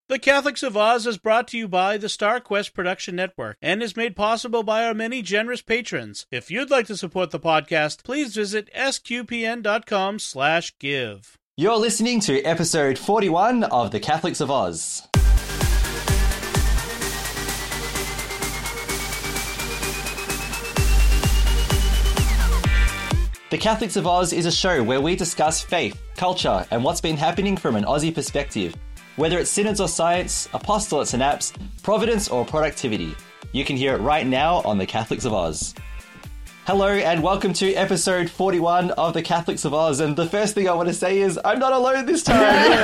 The Catholics of Oz is brought to you by the Star Quest Production Network and is made possible by our many generous patrons. If you'd like to support the podcast, please visit sqpn.com/give. You're listening to episode 41 of The Catholics of Oz. The Catholics of Oz is a show where we discuss faith, culture, and what's been happening from an Aussie perspective. Whether it's synods or science, apostolates and apps, providence or productivity, you can hear it right now on The Catholics of Oz. Hello and welcome to episode 41 of The Catholics of Oz, and the first thing I want to say is I'm not alone this time.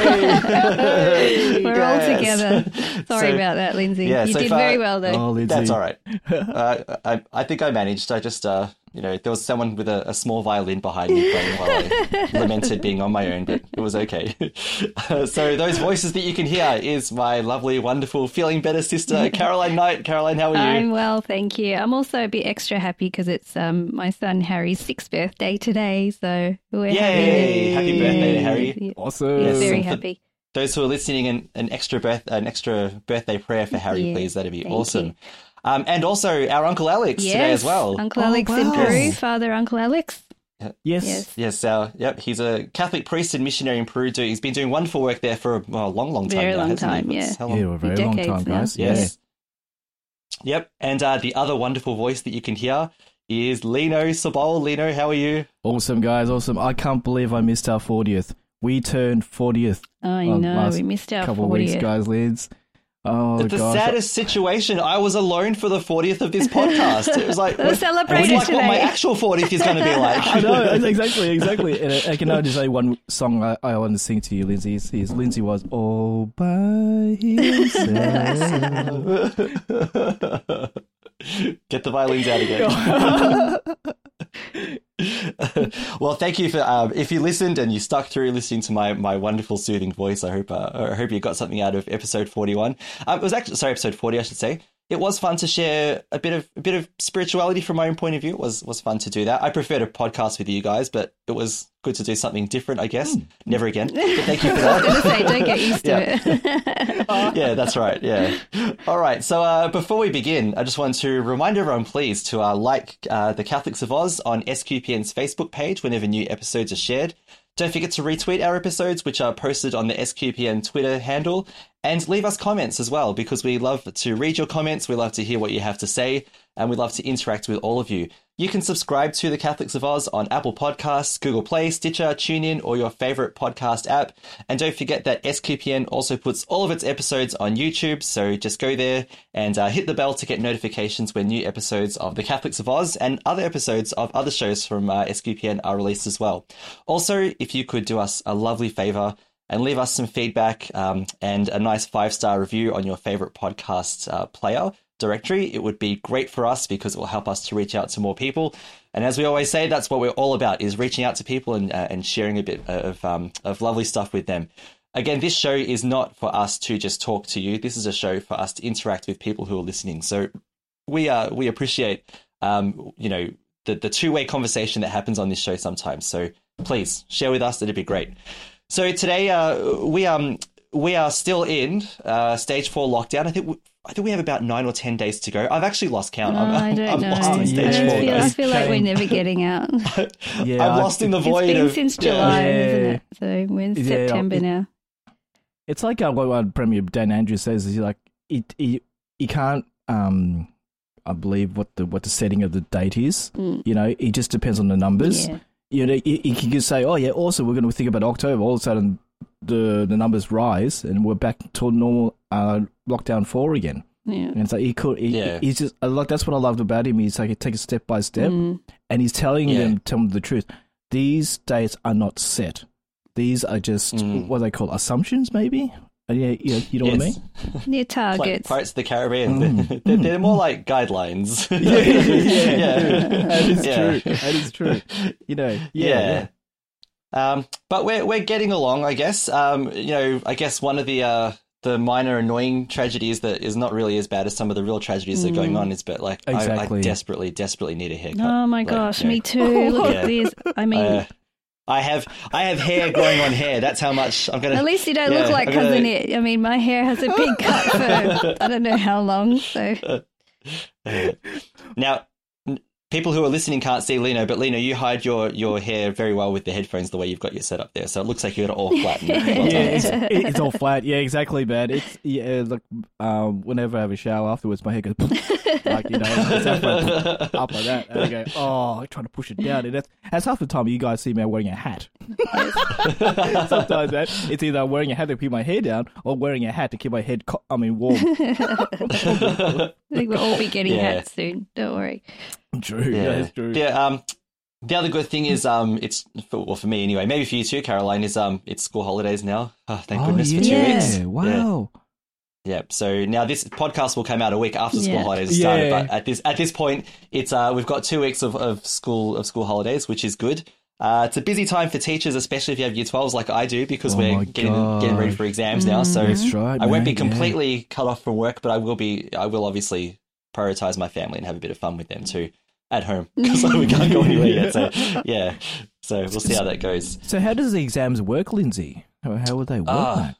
We're all together. Sorry about that, Lindsay. You did very well though. Oh, Lindsay. That's all right. I think I managed. I just, there was someone with a small violin behind me playing while I lamented being on my own, but it was okay. So those voices that you can hear is my lovely, wonderful, feeling better sister, Caroline Knight. Caroline, how are you? I'm well, thank you. I'm also a bit extra happy because it's my son Harry's 6th birthday today, so we're Happy birthday to Harry. Awesome. Yes, very happy. Those who are listening, an extra birthday prayer for Harry, please. That'd be awesome. You. And also our Uncle Alex today as well. Uncle Alex in Peru, Father Uncle Alex. Yes. He's a Catholic priest and missionary in Peru. He's been doing wonderful work there for a long time now. Very long time, a very long time, guys. Yes. Yeah. Yep. And the other wonderful voice that you can hear is Lino Sabol. Lino, how are you? Awesome, guys. Awesome. I can't believe I missed our 40th. We turned 40th. I know. We missed our 40th. Couple of weeks, guys, Lids. Oh, it's the saddest situation. I was alone for the 40th of this podcast. It was like the celebration what my actual 40th is going to be like. I know, exactly. And I can only say one song I want to sing to you, Lindsay. Lindsay was all by himself. Get the violins out again. Well, thank you for if you listened and you stuck through listening to my wonderful soothing voice. I hope you got something out of episode 41. It was actually episode 40, I should say. It was fun to share a bit of spirituality from my own point of view. It was fun to do that. I prefer to podcast with you guys, but it was good to do something different, I guess. Never again. But thank you for that. I was going to say, don't get used to it. Yeah, that's right. Yeah. All right. So before we begin, I just want to remind everyone, please, to like the Catholics of Oz on SQPN's Facebook page whenever new episodes are shared. Don't forget to retweet our episodes, which are posted on the SQPN Twitter handle, and leave us comments as well, because we love to read your comments, we love to hear what you have to say, and we love to interact with all of you. You can subscribe to The Catholics of Oz on Apple Podcasts, Google Play, Stitcher, TuneIn, or your favorite podcast app. And don't forget that SQPN also puts all of its episodes on YouTube, so just go there and hit the bell to get notifications when new episodes of The Catholics of Oz and other episodes of other shows from SQPN are released as well. Also, if you could do us a lovely favor and leave us some feedback and a nice 5-star review on your favorite podcast player directory, it would be great for us because it will help us to reach out to more people. And as we always say, that's what we're all about, is reaching out to people and sharing a bit of lovely stuff with them. Again, this show is not for us to just talk to you. This is a show for us to interact with people who are listening. So we appreciate the two-way conversation that happens on this show sometimes. So please share with us. It'd be great. So today we are still in stage 4 lockdown. I think we have about 9 or 10 days to go. I've actually lost count. I don't know. Lost in stage 4. I feel like we're never getting out. I'm lost in the void. It's been since July, isn't it? So we're in September now. It's like what Premier Dan Andrews says. Is like he can't. I believe what the setting of the date is. It just depends on the numbers. Yeah. He can just say, "Oh yeah, also we're going to think about October." All of a sudden, the numbers rise and we're back to normal lockdown 4 again. Yeah. And so he's just like, that's what I loved about him. He's like, he takes it step by step, and he's telling them the truth. These dates are not set. These are just what they call assumptions, maybe. You know what I mean? Near targets. Pirates of the Caribbean. They're more like guidelines. That is true. But we're getting along, I guess. I guess one of the minor annoying tragedies that is not really as bad as some of the real tragedies that are going on is, but like, exactly. I desperately need a haircut. Oh my gosh, me too. Look at this. I mean, I have hair growing on hair. That's how much I'm gonna. At least you don't look like Cousin It. I mean, my hair has a big cut for I don't know how long. So now, people who are listening can't see Lino, but Lino, you hide your hair very well with the headphones the way you've got your setup there. So it looks like you got it all flat. It's all flat. Yeah, exactly, man. It's like whenever I have a shower afterwards, my hair goes like it's up like that, and I go, I try to push it down, and that's half the time you guys see me wearing a hat. Sometimes it's either I'm wearing a hat to keep my hair down, or wearing a hat to keep my head warm. I think we'll all be getting hats soon. Don't worry. True. Yeah, that's true. Yeah. The other good thing is, it's for me anyway. Maybe for you too, Caroline. Is it's school holidays now. Oh, thank goodness for 2 weeks. Wow. Yeah. So now this podcast will come out a week after school holidays have started. But at this point, it's we've got 2 weeks of school holidays, which is good. It's a busy time for teachers, especially if you have year 12s like I do, because we're getting ready for exams now. So that's right, I won't be completely cut off from work, but I will obviously prioritize my family and have a bit of fun with them too at home, because we can't go anywhere yet. So so we'll see how that goes. So how does the exams work, Lindsay? How would they work?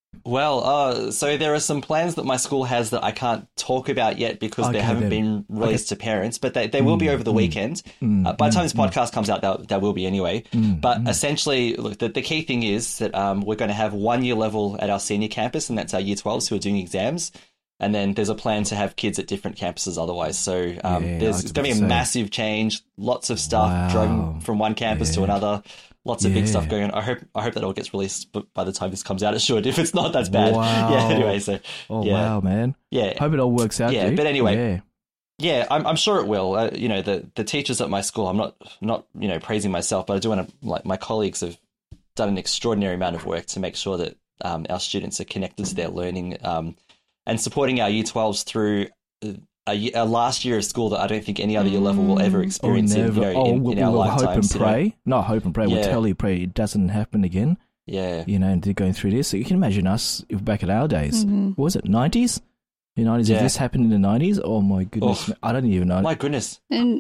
So there are some plans that my school has that I can't talk about yet because they haven't been released to parents, but they will be over the weekend. By the time this podcast comes out, that will be anyway. But essentially, look, the key thing is that we're going to have 1 year level at our senior campus, and that's our year 12s who are doing exams. And then there's a plan to have kids at different campuses otherwise. So there's going to be a massive change, lots of stuff driving from one campus to another. Lots of big stuff going on. I hope that all gets released, but by the time this comes out, it should. If it's not, that's bad. Wow. Yeah. Anyway, so wow, man. Yeah. Hope it all works out. Yeah, dude. but anyway. Yeah, I'm sure it will. The teachers at my school, I'm not praising myself, but I do want to, my colleagues have done an extraordinary amount of work to make sure that our students are connected to their learning and supporting our year 12s through a last year of school that I don't think any other year level will ever experience in our lifetimes. Hope and pray. Not hope and pray. We'll tell you, pray it doesn't happen again. Yeah. And they're going through this. So you can imagine us back at our days. What was it, 90s? The 90s, if this happened in the 90s, oh my goodness. I don't even know. My goodness. And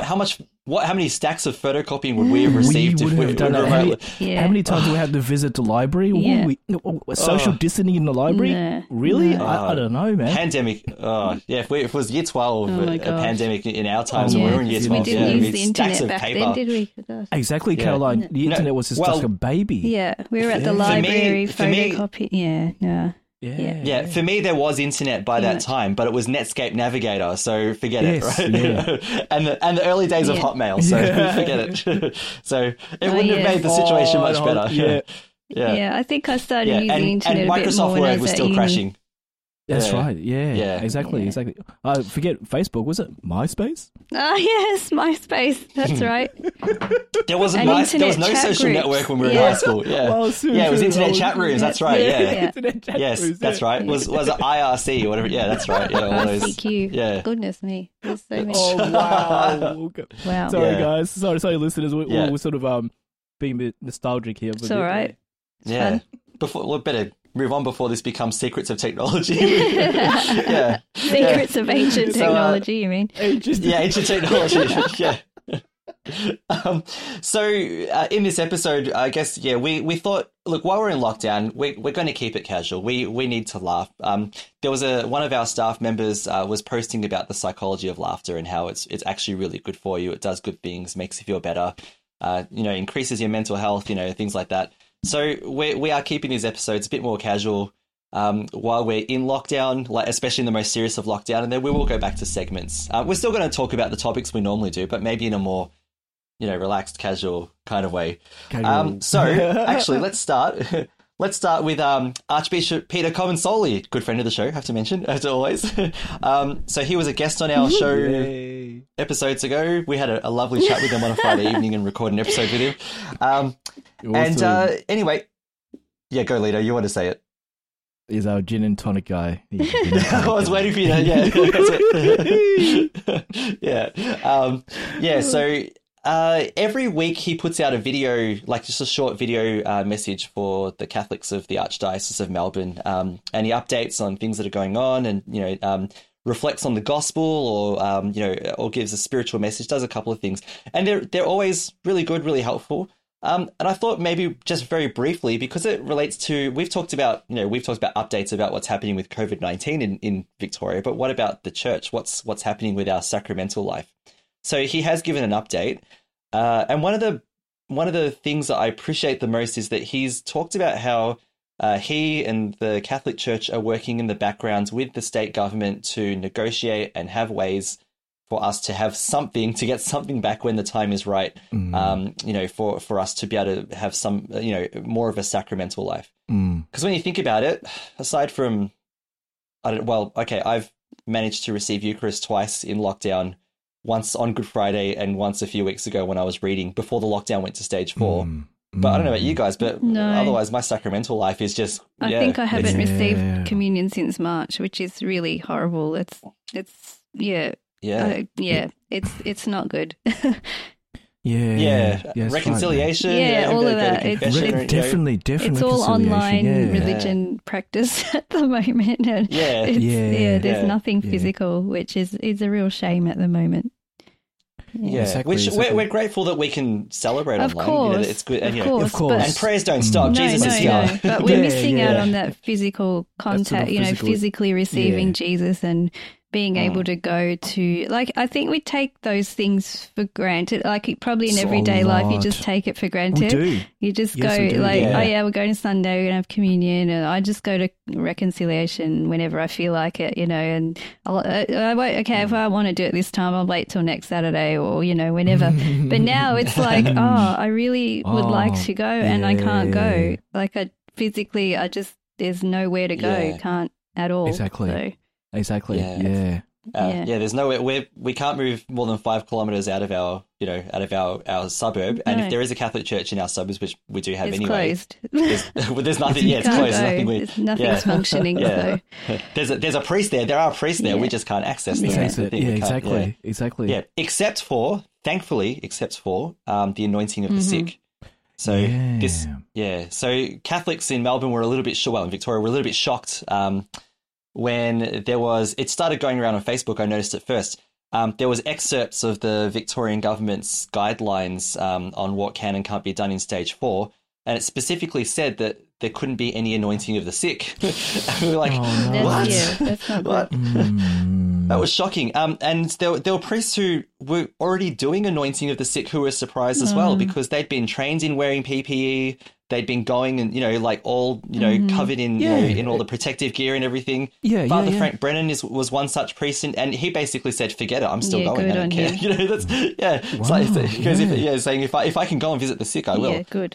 how many stacks of photocopying would we have received if we've done that? How many times do we have to visit the library? Social distancing in the library? Nah. Really? I don't know, man. Pandemic. If it was year 12, a pandemic in our times, when we were in year 12, we didn't use the internet back then, did we? Exactly, Caroline. The internet was just like a baby. Yeah, we were at the library photocopying. Yeah, for me, there was internet by that time, but it was Netscape Navigator, so forget it, right? Yeah. and the early days of Hotmail, so forget it. So it wouldn't have made the situation much better. Yeah, I think I started using the internet and a bit Microsoft more Word was still crashing. That's right. Yeah. Exactly. Forget Facebook. Was it MySpace? Yes, MySpace. That's right. There was no social network when we were in high school. Yeah. Well, it was internet chat rooms. That's right. Yeah. Yes, that's right. Was it IRC or whatever? Yeah, that's right. Yeah, all those. ICQ. Yeah. Goodness me. There's so many. Oh wow. Wow. Sorry guys. Sorry listeners. We're sort of being a bit nostalgic here. It's all right. Yeah. We better move on before this becomes secrets of technology. Secrets of ancient technology, you mean? Ancient technology. Yeah. So in this episode, I guess, we thought, look, while we're in lockdown, we're going to keep it casual. We need to laugh. There was one of our staff members was posting about the psychology of laughter and how it's actually really good for you. It does good things, makes you feel better, increases your mental health, things like that. So we are keeping these episodes a bit more casual while we're in lockdown, especially in the most serious of lockdown, and then we will go back to segments. We're still going to talk about the topics we normally do, but maybe in a more, relaxed, casual kind of way. So actually, let's start. Let's start with Archbishop Peter Comensoli, good friend of the show, have to mention, as always. So he was a guest on our show episodes ago. We had a lovely chat with him on a Friday evening and recorded an episode with him. And anyway, go, Lito, you want to say it. He's our gin and tonic guy. I was waiting for you to, so every week he puts out a video, just a short video message for the Catholics of the Archdiocese of Melbourne, and he updates on things that are going on and, reflects on the gospel or gives a spiritual message, does a couple of things. And they're always really good, really helpful. And I thought maybe just very briefly, because it relates to, we've talked about updates about what's happening with COVID-19 in Victoria, but what about the church? What's happening with our sacramental life? So he has given an update, and one of the things that I appreciate the most is that he's talked about how he and the Catholic Church are working in the background with the state government to negotiate and have ways for us to have something, to get something back when the time is right, for us to be able to have some, more of a sacramental life. Because when you think about it, aside from, I've managed to receive Eucharist twice in lockdown, once on Good Friday and once a few weeks ago when I was reading before the lockdown went to stage 4. But I don't know about you guys, but otherwise my sacramental life is just, I think I haven't received communion since March, which is really horrible. It's it's not good. Reconciliation. Right, all of that. Definitely. It's all online religion practice at the moment. And there's nothing physical, which is a real shame at the moment. Yeah, which we're grateful that we can celebrate of online. Course, it's good, and of course. And prayers don't stop. Jesus is here. But we're missing out on that physical contact. Physically receiving Jesus and being able to go to, I think we take those things for granted. Probably in everyday life, you just take it for granted. We do. You just we're going to Sunday, we're going to have communion, and I just go to reconciliation whenever I feel like it, and I won't, if I want to do it this time, I'll wait till next Saturday or, whenever. But now it's I really would like to go and I can't go. Physically, there's nowhere to go. Can't at all. Exactly. So. Exactly. There's nowhere we can't move more than 5 kilometers out of our our suburb. And if there is a Catholic church in our suburbs, which we do have anyway, closed. There's nothing. It's closed. Nothing's functioning. So. There's a priest there. There are priests there. We just can't access them. Exactly. Yeah, except for the anointing of the sick. So so Catholics in Melbourne were a little bit in Victoria were a little bit shocked. When it started going around on Facebook, I noticed it first. There was excerpts of the Victorian government's guidelines on what can and can't be done in stage 4, and it specifically said that there couldn't be any anointing of the sick. And we were like, what? That's not what? That was shocking. And there were priests who were already doing anointing of the sick who were surprised as well, because they'd been trained in wearing PPE. They'd been going and, all, covered in, in all the protective gear and everything. Father Frank Brennan was one such priest, and he basically said, forget it, I'm still going, I don't care. Saying if I can go and visit the sick, I will. Yeah, good.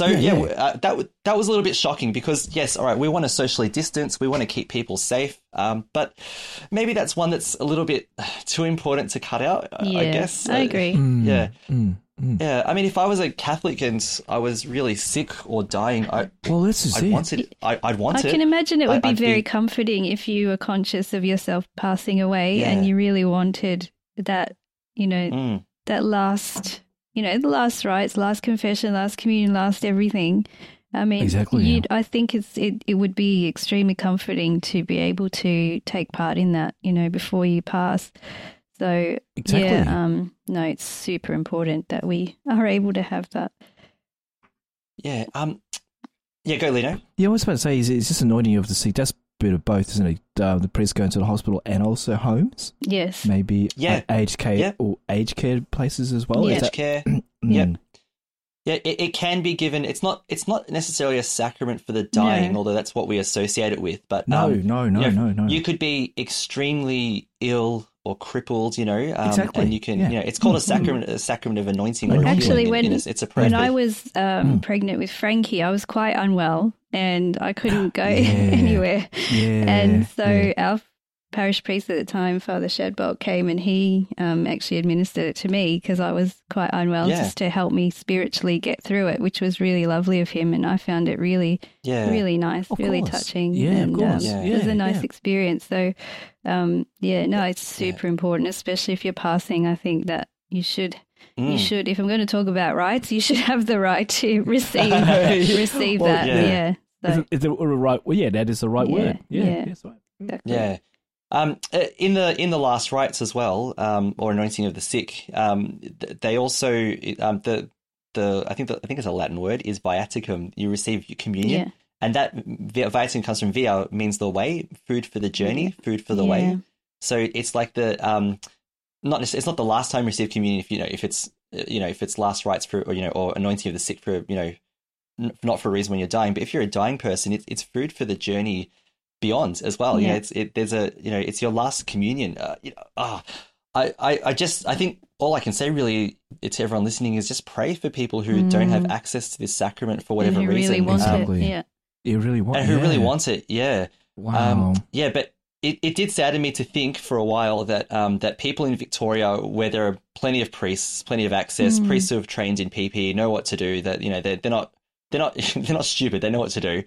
That was a little bit shocking because, yes, all right, we want to socially distance, we want to keep people safe, but maybe that's one that's a little bit too important to cut out, I guess. I agree. Yeah, I mean, if I was a Catholic and I was really sick or dying, I'd want it. I can imagine it would be very comforting if you were conscious of yourself passing away and you really wanted that, that last, the last rites, last confession, last communion, last everything. I mean, I think it would be extremely comforting to be able to take part in that, before you pass. So, it's super important that we are able to have that. Yeah. Go, Lino. Yeah, I was about to say, is this anointing of the sick? That's a bit of both, isn't it? The priest going to the hospital and also homes? Yes. Maybe aged care or aged care places as well? Aged care. Yep. Yeah, it can be given. It's not necessarily a sacrament for the dying, although that's what we associate it with. But no. You could be extremely ill or crippled, and you can, it's called a sacrament of anointing. Or actually, it's a prayer. When I was pregnant with Frankie, I was quite unwell and I couldn't go anywhere. And so our parish priest at the time, Father Shadbolt, came and he actually administered it to me because I was quite unwell, just to help me spiritually get through it, which was really lovely of him. And I found it really, really nice, really touching. It was a nice experience. So, it's super important, especially if you're passing. I think that you should, if I'm going to talk about rights, you should have the right to receive that. So, is the right? Well, that is the right word. That's right. Exactly. Yeah. In the last rites as well, or anointing of the sick, they also I think it's a Latin word, is viaticum. You receive communion, and that viaticum comes from via, means the way, food for the journey, food for the way. So it's like the it's not the last time you receive communion if it's last rites for or anointing of the sick for not for a reason when you're dying, but if you're a dying person, it's food for the journey beyond as well. It's your last communion. I think all I can say really to everyone listening is just pray for people who don't have access to this sacrament for whatever reason. Really want exactly. it. Yeah. You really want, and who really wants it. Yeah. Wow. But it did sadden me to think for a while that that people in Victoria, where there are plenty of priests, plenty of access, priests who have trained in PP, know what to do. That they're not stupid. They know what to do.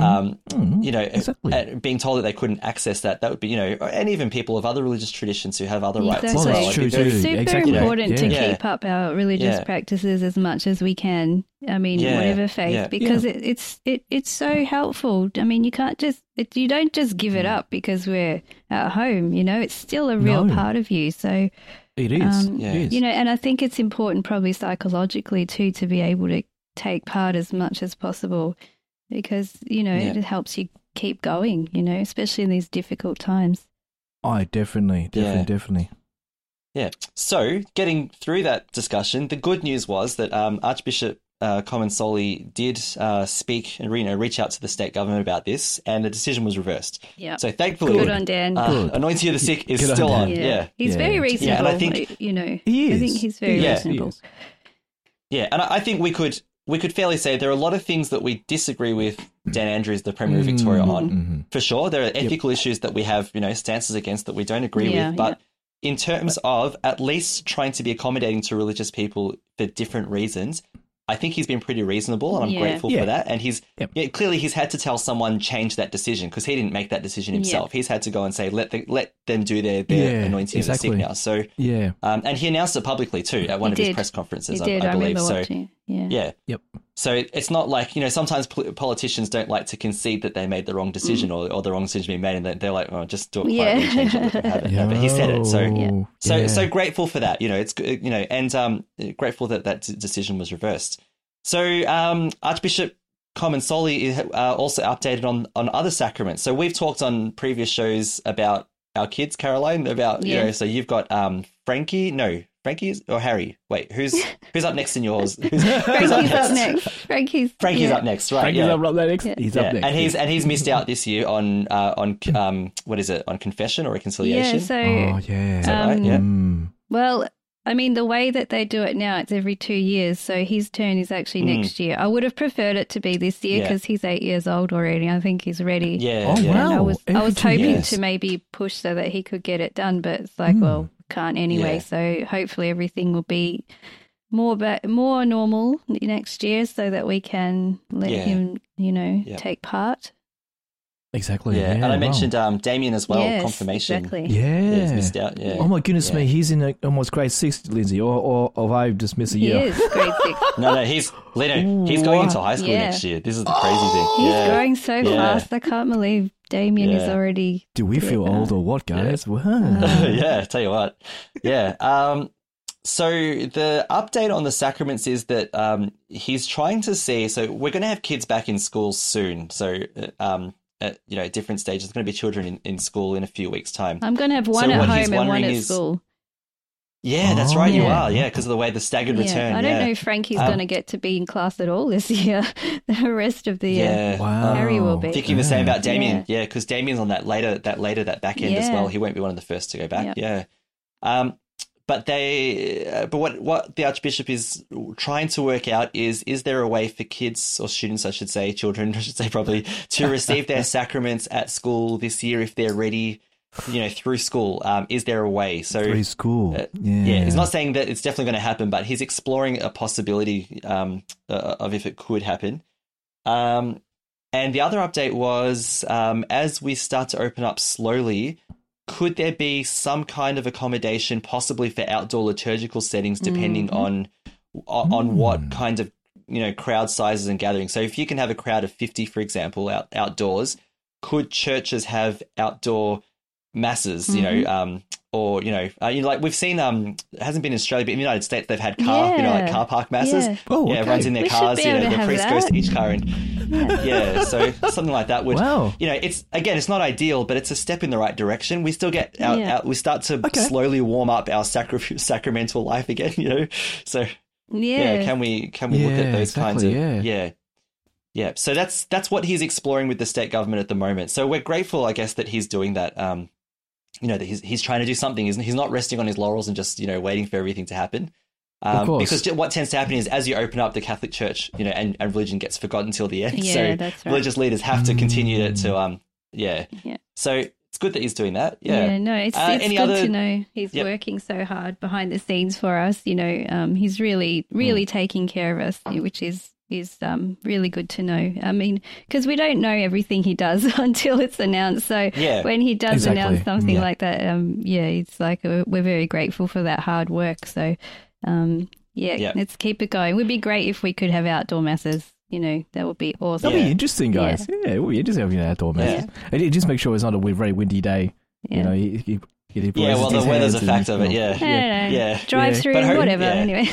Exactly. Being told that they couldn't access that would be, and even people of other religious traditions who have other rights as Well, well. that's true it's too. super Exactly. important to Yeah. keep up our religious practices as much as we can. I mean, whatever faith, because it's so helpful. I mean, you don't just give it up because we're at home. It's still a real part of you. So it is. it is. And I think it's important, probably psychologically too, to be able to take part as much as possible, because it helps you keep going, especially in these difficult times. Definitely. Yeah. So getting through that discussion, the good news was that Archbishop Comensoli did speak and reach out to the state government about this, and the decision was reversed. Yeah. So thankfully, good on Dan. Anointing of the Sick is Good still on on. Dan. Yeah. He's very reasonable. Yeah, and I think he is. I think he's very reasonable. Yeah, and I think we could fairly say there are a lot of things that we disagree with Dan Andrews, the Premier of Victoria, on. For sure, there are ethical issues that we have, stances against that we don't agree with. But in terms of at least trying to be accommodating to religious people for different reasons, I think he's been pretty reasonable, and I'm grateful for that. And clearly he's had to tell someone change that decision, because he didn't make that decision himself. He's had to go and say let them do their anointing of the sick now. So and he announced it publicly too at one of his press conferences. I believe. I watching. So it's not like sometimes politicians don't like to concede that they made the wrong decision or the wrong decision being made, and they're like, oh, just do it quietly, change it, have it. But he said it, so grateful for that. It's and grateful that decision was reversed. So Archbishop Comensoli also updated on other sacraments. So we've talked on previous shows about our kids, Caroline, about so you've got Frankie or Harry? Wait, who's up next in yours? Who's up next? Frankie's up next, right? Frankie's up next. He's up next. And he's missed out this year on what is it, on confession or reconciliation? Yeah, so is that right? Yeah. Well, I mean, the way that they do it now, it's every 2 years, so his turn is actually next year. I would have preferred it to be this year because he's 8 years old already. I think he's ready. Yeah. Wow. And I was hoping to maybe push so that he could get it done, but it's like, well, can't anyway. So hopefully everything will be more normal next year, so that we can let him, take part. Exactly. Yeah. And I mentioned Damien as well, confirmation. Exactly. Yeah. He's missed out. Yeah. Oh my goodness me, he's in almost grade 6, Lindsay, or I've just missed a year. He is grade 6. No, he's going into high school next year. This is the crazy thing. He's growing so fast. I can't believe Damien is already. Do we feel old or what, guys? Yeah. Yeah, tell you what. Yeah. So the update on the sacraments is that he's trying to see. So we're going to have kids back in school soon. So at different stages, there's going to be children in school in a few weeks' time. I'm going to have one at home and one at school. Yeah, that's right. You are. Yeah, because of the way the staggered return. I don't know if Frankie's going to get to be in class at all this year. The rest of the year, Harry will be. Thinking the same about Damien. Yeah, because Damien's on that back end as well. He won't be one of the first to go back. Yeah. But what the Archbishop is trying to work out is there a way for kids or students, children, I should say probably, to receive their sacraments at school this year if they're ready, through school? Is there a way? So through school, he's not saying that it's definitely going to happen, but he's exploring a possibility of if it could happen. And the other update was as we start to open up slowly, could there be some kind of accommodation possibly for outdoor liturgical settings depending on what kind of crowd sizes and gatherings? So if you can have a crowd of 50, for example, outdoors, could churches have outdoor masses, you know, or, like we've seen, it hasn't been in Australia, but in the United States, they've had car park masses. Yeah. Oh, okay. Everyone's in their cars, the priest goes to each car and, so something like that would, wow. it's not ideal, but it's a step in the right direction. We still get we start to slowly warm up our sacramental life again, so can we look at those kinds of, Yeah, so that's what he's exploring with the state government at the moment. So we're grateful, I guess, that he's doing that. That he's trying to do something. He's not resting on his laurels and just waiting for everything to happen. Because what tends to happen is as you open up the Catholic Church, and religion gets forgotten until the end. Yeah, so that's right. religious leaders have to continue to So it's good that he's doing that. Yeah, no, it's good to know he's working so hard behind the scenes for us. He's really taking care of us, which is really good to know. I mean, because we don't know everything he does until it's announced. So when he does announce something like that, it's like we're very grateful for that hard work. So, let's keep it going. It would be great if we could have outdoor masses. That would be awesome. That'd be interesting, guys. Yeah, it would be interesting having outdoor masses. It just make sure it's not a very windy day. Yeah. Well, the weather's a factor of it, Drive through, whatever, anyway.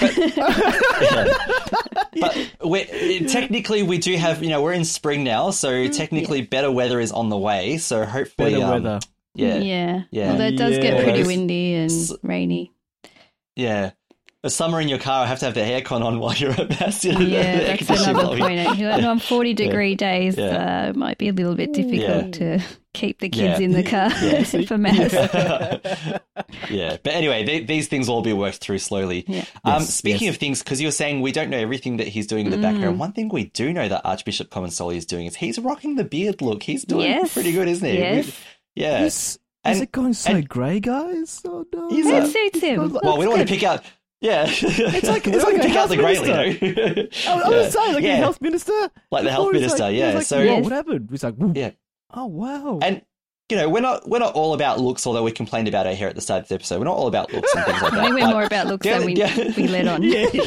But technically we do have, we're in spring now, so technically better weather is on the way, so hopefully... Better weather. Yeah. Well, that does get pretty windy and rainy. Yeah. A summer in your car, I have to have the aircon on while you're at mass. That's another point. On 40-degree days, it might be a little bit difficult to keep the kids in the car for mass. But anyway, these things will all be worked through slowly. Yeah. Speaking of things, because you were saying we don't know everything that he's doing in the background, one thing we do know that Archbishop Comensoli is doing is he's rocking the beard look. He's doing pretty good, isn't he? Yes. Is it going so grey, guys? Oh, no. It suits him. Well, we don't want to pick out... Yeah, it's like a health minister. I was saying, a health minister, like the health minister. So what happened? He's like, oh wow. And we're not all about looks, although we complained about our hair at the start of the episode. We're not all about looks and things like that. I think we're more about looks than we let on.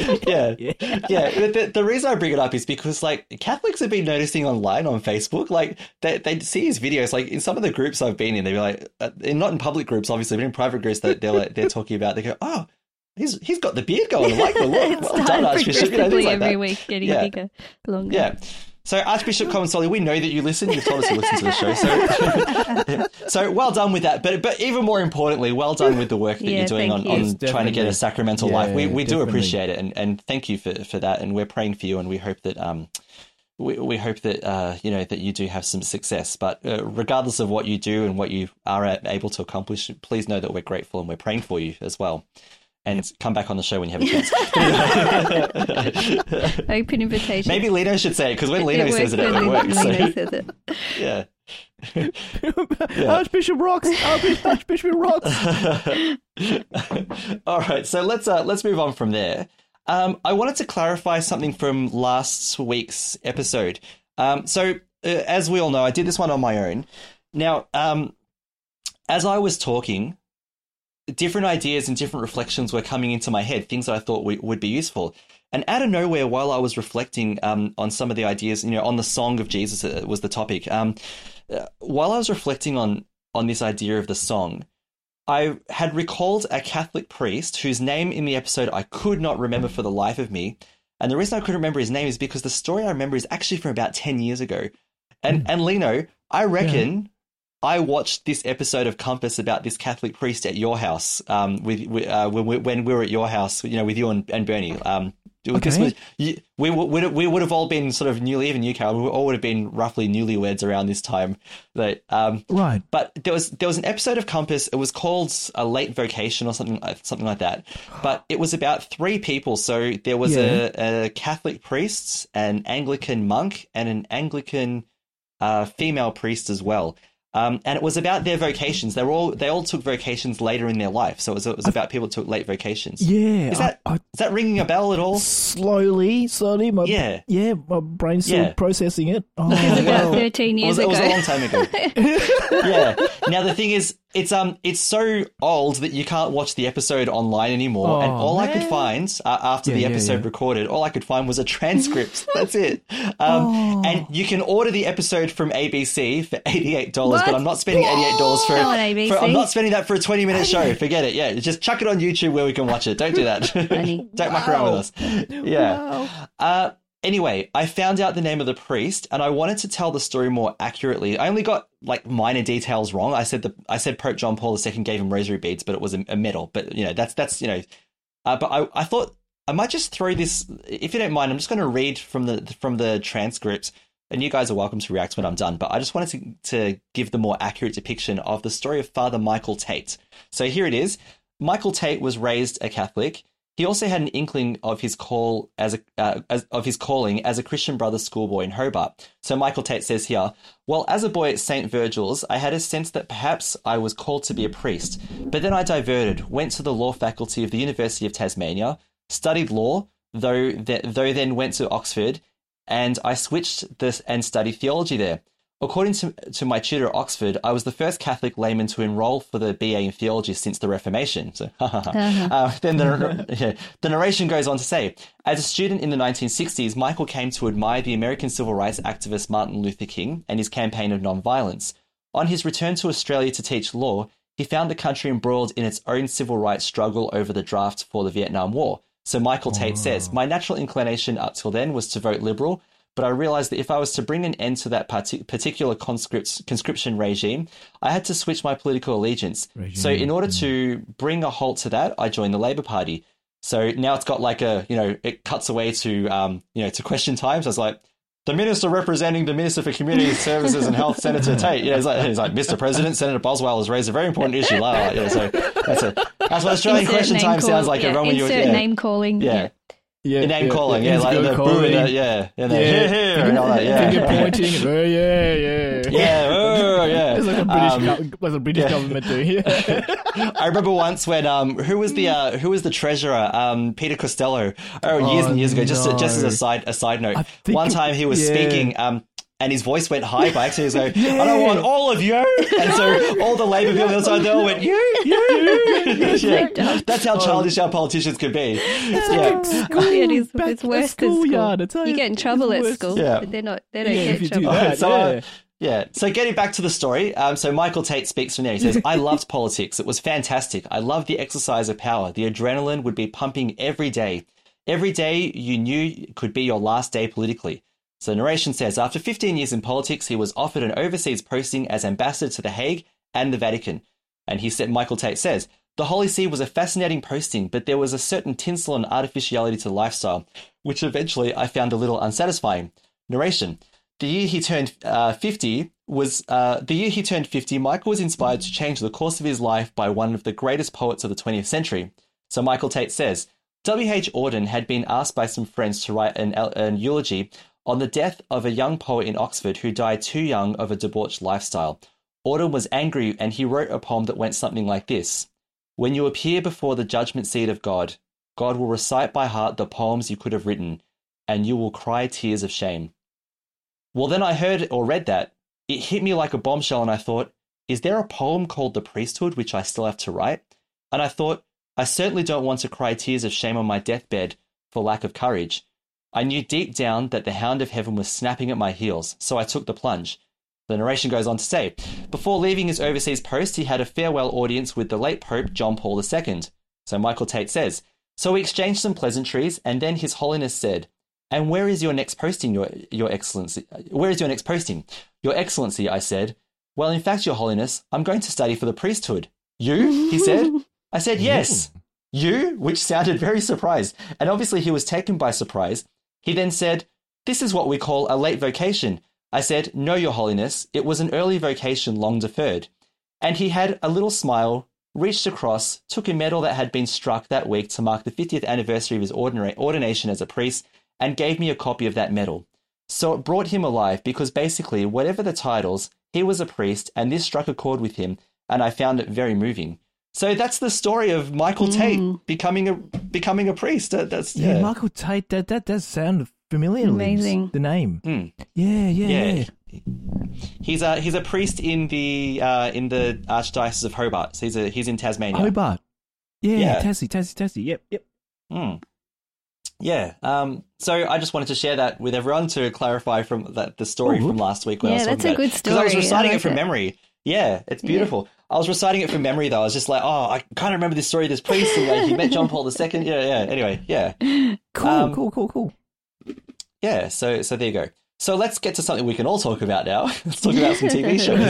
The reason I bring it up is because Catholics have been noticing online on Facebook, they see his videos. In some of the groups I've been in, they be like, not in public groups, obviously, but in private groups that they're talking about. They go, oh. He's got the beard going. I like the look. Well done, Archbishop. Every week getting bigger, longer. Yeah. So Archbishop Comensoli, we know that you listen. You've told us to listen to the show. So well done with that. But even more importantly, well done with the work that you're doing on trying to get a sacramental life. We do appreciate it, and thank you for that. And we're praying for you, and we hope that we hope that that you do have some success. But regardless of what you do and what you are able to accomplish, please know that we're grateful and we're praying for you as well. And come back on the show when you have a chance. Open invitation. Maybe Lino should say it, because when Lino says it works. Lino says it. Yeah. Archbishop rocks. Archbishop rocks. All right, so let's move on from there. I wanted to clarify something from last week's episode. As we all know, I did this one on my own. Now, as I was talking, different ideas and different reflections were coming into my head, things that I thought would be useful. And out of nowhere, while I was reflecting on some of the ideas, on the song of Jesus was the topic. While I was reflecting on this idea of the song, I had recalled a Catholic priest whose name in the episode I could not remember for the life of me. And the reason I couldn't remember his name is because the story I remember is actually from about 10 years ago. And Lino, I reckon... Yeah. I watched this episode of Compass about this Catholic priest at your house when we were at your house, with you and Bernie. We would have all been sort of even you, Carol. We all would have been roughly newlyweds around this time. Right. But there was an episode of Compass. It was called A Late Vocation or something like that. But it was about 3 people. So there was a Catholic priest, an Anglican monk, and an Anglican female priest as well. And it was about their vocations. They all took vocations later in their life. So it was about people who took late vocations. Yeah. Is that ringing a bell at all? Slowly. My brain's still processing it. It was about 13 years ago. It was a long time ago. Yeah. Now, the thing is, It's so old that you can't watch the episode online anymore. And all I could find after the episode recorded, all I could find was a transcript. That's it. And you can order the episode from ABC for $88, but I'm not spending $88 for I'm not spending that for a 20-minute show. Forget it. Yeah, just chuck it on YouTube where we can watch it. Don't do that. Don't muck around with us. Yeah. Wow. Anyway, I found out the name of the priest, and I wanted to tell the story more accurately. I only got like minor details wrong. I said Pope John Paul II gave him rosary beads, but it was a medal. But you know, that's you know. But I thought I might just throw this, if you don't mind. I'm just going to read from the transcript, and you guys are welcome to react when I'm done. But I just wanted to give the more accurate depiction of the story of Father Michael Tate. So here it is. Michael Tate was raised a Catholic. He also had an inkling of his calling as a Christian Brothers schoolboy in Hobart. So Michael Tate says here, well, as a boy at St. Virgil's, I had a sense that perhaps I was called to be a priest. But then I diverted, went to the law faculty of the University of Tasmania, studied law, though then went to Oxford, and I switched this and studied theology there. According to my tutor at Oxford, I was the first Catholic layman to enroll for the BA in theology since the Reformation. So, then the narration goes on to say, as a student in the 1960s, Michael came to admire the American civil rights activist Martin Luther King and his campaign of nonviolence. On his return to Australia to teach law, he found the country embroiled in its own civil rights struggle over the draft for the Vietnam War. So Michael Tate says, my natural inclination up till then was to vote Liberal, but I realized that if I was to bring an end to that particular conscription regime, I had to switch my political allegiance. So in order to bring a halt to that, I joined the Labor Party. So now it's got like it cuts away to, to question time. So it's like, the minister representing the Minister for Community Services and Health, Senator Tate. Yeah, it's like Mr. President, Senator Boswell has raised a very important issue. So that's what Australian question time sounds like. Insert name calling. Yeah. Name calling, like the boo and and all that, finger pointing, It's like a British government doing. I remember once when who was the treasurer, Peter Costello, years and years ago. Just as a side note, one time he was speaking, and his voice went high by accident. He was like, I don't want all of you. And so all the Labour people on the other side, they all went, you. That's how childish our politicians could be. It's worse than school. You get in trouble at school, but they don't get in trouble. So getting back to the story, so Michael Tate speaks from there. He says, I loved politics. It was fantastic. I loved the exercise of power. The adrenaline would be pumping every day. Every day you knew could be your last day politically. So narration says, after 15 years in politics, he was offered an overseas posting as ambassador to The Hague and the Vatican. And Michael Tate says, the Holy See was a fascinating posting, but there was a certain tinsel and artificiality to the lifestyle, which eventually I found a little unsatisfying. Narration. The year he turned 50, Michael was inspired to change the course of his life by one of the greatest poets of the 20th century. So Michael Tate says, W.H. Auden had been asked by some friends to write an eulogy on the death of a young poet in Oxford who died too young of a debauched lifestyle. Auden was angry and he wrote a poem that went something like this. When you appear before the judgment seat of God, God will recite by heart the poems you could have written, and you will cry tears of shame. Well, then I heard or read that. It hit me like a bombshell and I thought, is there a poem called The Priesthood which I still have to write? And I thought, I certainly don't want to cry tears of shame on my deathbed for lack of courage. I knew deep down that the hound of heaven was snapping at my heels, so I took the plunge. The narration goes on to say, before leaving his overseas post, he had a farewell audience with the late Pope John Paul II. So Michael Tate says, so we exchanged some pleasantries, and then His Holiness said, and where is your next posting, your Excellency? Where is your next posting? Your Excellency, I said. Well, in fact, Your Holiness, I'm going to study for the priesthood. You? He said. I said, yes. You? Which sounded very surprised. And obviously he was taken by surprise. He then said, this is what we call a late vocation. I said, no, Your Holiness, it was an early vocation long deferred. And he had a little smile, reached across, took a medal that had been struck that week to mark the 50th anniversary of his ordination as a priest, and gave me a copy of that medal. So it brought him alive because basically, whatever the titles, he was a priest and this struck a chord with him, and I found it very moving. So that's the story of Michael Tate becoming a priest. That's Michael Tate. That does sound familiar. Amazing. The name. Yeah. He's a priest in the Archdiocese of Hobart. So he's in Tasmania. Hobart. Yeah. Tassie. Yep. Yeah. So I just wanted to share that with everyone to clarify from the story from last week. When I was that's a good story. Because I was reciting it from memory. Yeah, it's beautiful. Yeah. I was reciting it from memory, though. I was just like, I kind of remember this story of this priest, and he met John Paul II. Yeah. Anyway, yeah. Cool. Yeah, so there you go. So let's get to something we can all talk about now. Let's talk about some TV shows.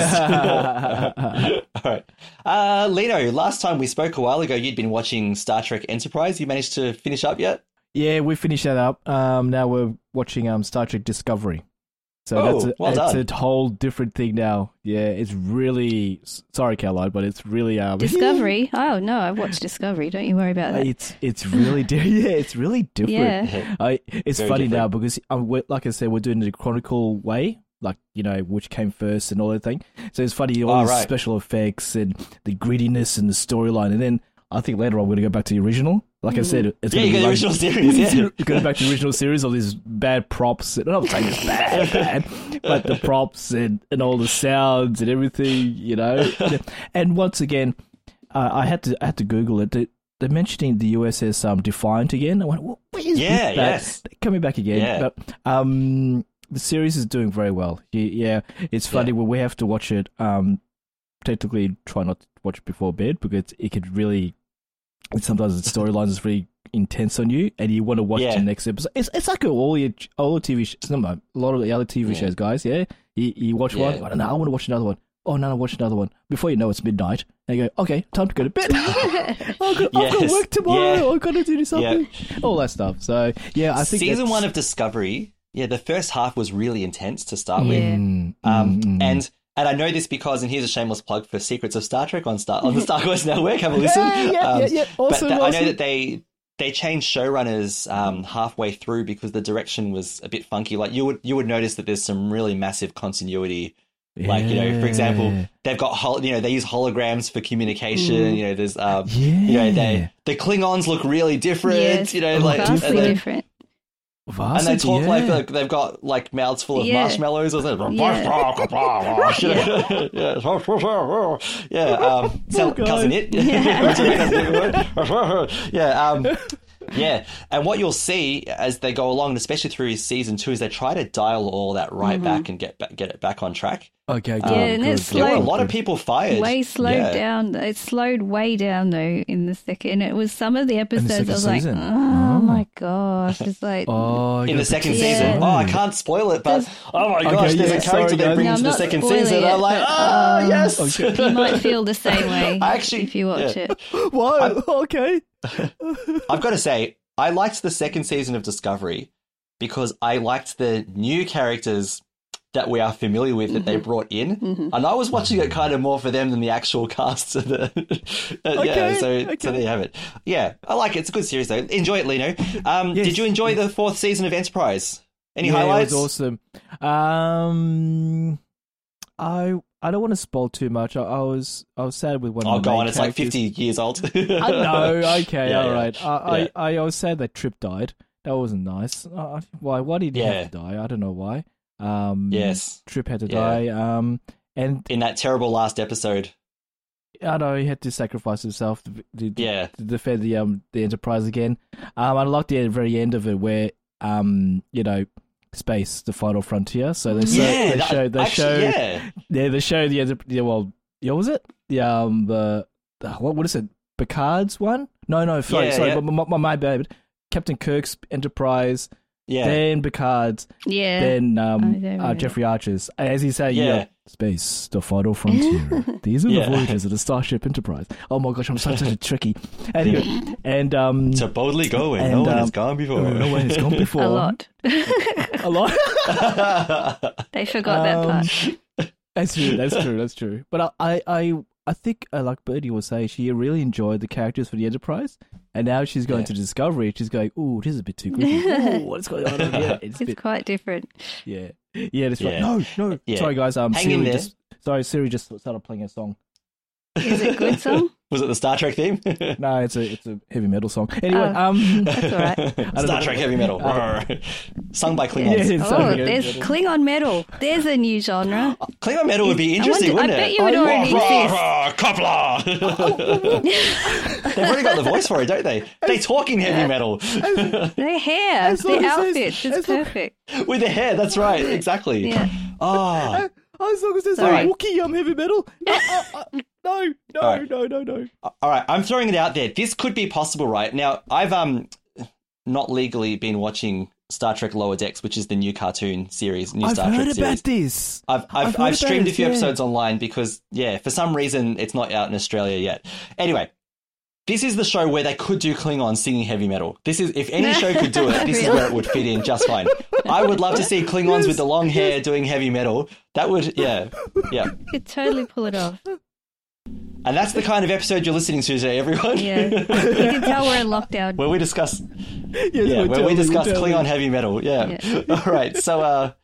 All right. Lino, last time we spoke a while ago, you'd been watching Star Trek Enterprise. You managed to finish up yet? Yeah, we finished that up. Now we're watching Star Trek Discovery. So that's a whole different thing now. Yeah, it's really... Sorry, Caroline, but it's really... Discovery? Oh, no, I've watched Discovery. Don't you worry about that. It's really... Yeah, it's really different. Yeah. It's very funny different now because, like I said, we're doing it the Chronicle way, like, which came first and all that thing. So it's funny, all the special effects and the grittiness and the storyline. And then I think later on we're going to go back to the original. Like I said, it's going to be the original series. Yeah, going back to the original series, all these bad props. I'm not saying it's bad, but the props and all the sounds and everything, And once again, I had to Google it. They're mentioning the USS Defiant again. I went, where is this? Yes, coming back again. Yeah. But the series is doing very well. Yeah, it's funny when we have to watch it. Technically, try not to watch it before bed because it could really. Sometimes the storyline is really intense on you, and you want to watch the next episode. It's like all the TV shows, a lot of the other TV shows, guys. Yeah, you watch one. I want to watch another one. Oh no, watch another one. Before you know, it's midnight, and you go, okay, time to go to bed. I've got work tomorrow. Yeah. I've got to do something. All that stuff. So yeah, I think season 1 of Discovery. Yeah, the first half was really intense to start with. And I know this because, and here's a shameless plug for Secrets of Star Trek on the Star Quest Network. Have a listen. Yeah. Awesome, I know that they changed showrunners halfway through because the direction was a bit funky. Like you would notice that there's some really massive continuity. Yeah. Like, for example, they've got they use holograms for communication. There's the Klingons look really different. Yes. Vastly different. And they talk like they've got like mouths full of marshmallows or something. Cousin It. Yeah. And what you'll see as they go along, especially through season 2, is they try to dial all that back and get it back on track. Okay, good. And it's there were a lot of people fired. Down. It slowed way down though in the second. It was some of the episodes I was season. Like, oh my gosh, it's like in the second season. Oh, I can't spoil it, but oh my gosh, there's a character they bring into the second season. I'm like, yes. Okay. You might feel the same way if you watch it. Why? Okay. I've got to say, I liked the second season of Discovery because I liked the new characters that we are familiar with that they brought in. And I was watching it kind of more for them than the actual cast. So there you have it. Yeah, I like it. It's a good series, though. Enjoy it, Lino. Did you enjoy the 4th season of Enterprise? Any highlights? It was awesome. I don't want to spoil too much. I was sad with one of the main characters. It's like 50 years old. I know. Okay, all right. I was sad that Trip died. That wasn't nice. Why did he have to die? I don't know why. Trip had to die. And in that terrible last episode. I know he had to sacrifice himself to defend the Enterprise again. I liked the very end of it where space, the final frontier. So they show what was it? What is it? Picard's one? No, sorry, my bad. Captain Kirk's Enterprise. Yeah. Then Picard's. Yeah. Then Jeffrey Archer's. As he said, space, the final frontier. These are the voyages of the Starship Enterprise. Oh my gosh, I'm such a tricky. Anyway, and to boldly go where no one has gone before. No one has gone before. A lot. A lot. They forgot that part. That's true. But I think, like Birdie was saying, she really enjoyed the characters for the Enterprise, and now she's going to Discovery. She's going, "Ooh, this is a bit too good. What's going on?" Yeah, it's quite different. Yeah. That's right. No. Yeah. Sorry, guys. Siri just started playing a song. Is it a good song? Was it the Star Trek theme? No, it's a heavy metal song. Anyway, that's all right. Star Trek heavy metal. Sung by Klingons. Yeah, there's Klingon metal. There's a new genre. Klingon metal would be interesting, wouldn't it? I bet you would already exist. Kopla! They've already got the voice for it, don't they? They talk in heavy metal. Their hair, their outfit is perfect. With their hair, that's right. Exactly. Yeah. Oh. As long as there's no Wookiee heavy metal. No. All right, I'm throwing it out there. This could be possible, right? Now, I've not legally been watching Star Trek Lower Decks, which is the new cartoon series, new Star Trek series. I've heard about this. I've streamed a few episodes online because, for some reason, it's not out in Australia yet. Anyway, this is the show where they could do Klingons singing heavy metal. This is, if any show could do it, this is where it would fit in just fine. I would love to see Klingons with the long hair doing heavy metal. That would, yeah. You could totally pull it off. And that's the kind of episode you're listening to today, everyone. Yeah. You can tell we're in lockdown. Where we discuss, where we discuss Klingon heavy metal. Yeah. All right. So,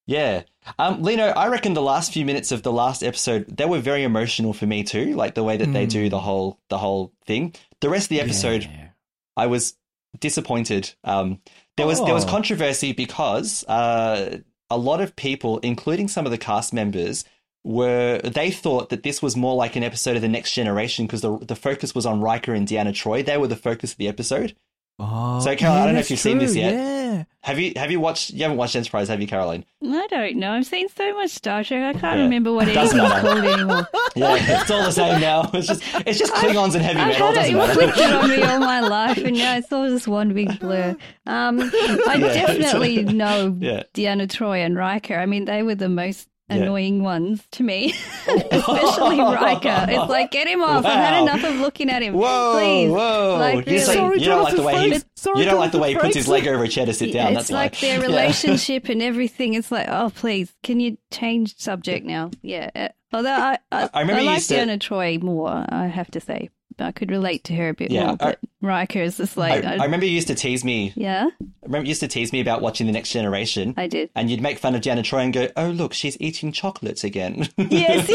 Lino, I reckon the last few minutes of the last episode, they were very emotional for me too. Like the way that they do the whole thing. The rest of the episode, I was disappointed. There was controversy because a lot of people, including some of the cast members, they thought that this was more like an episode of The Next Generation because the focus was on Riker and Deanna Troi. They were the focus of the episode. Oh, so, Caroline, I don't know if you've seen this yet. Yeah. Have you watched? You haven't watched Enterprise, have you, Caroline? I don't know. I've seen so much Star Trek. I can't remember what it is called anymore. Yeah, it's all the same now. It's just Klingons and heavy metal. It inflicted on me all my life, and now it's all just one big blur. I definitely know Deanna Troi and Riker. I mean, they were the most annoying ones to me, especially Riker. It's like, get him off. I've had enough of looking at him. Please. Like, really. You don't like the way he puts his leg over a chair to sit down. It's like their relationship and everything. It's like, oh, please, can you change subject now? Yeah. Although I like Deanna Troi more, I have to say. I could relate to her a bit more, but Riker is just like... I remember you used to tease me. Yeah? I remember you used to tease me about watching The Next Generation. I did. And you'd make fun of Deanna Troi and go, oh, look, she's eating chocolates again. Yes.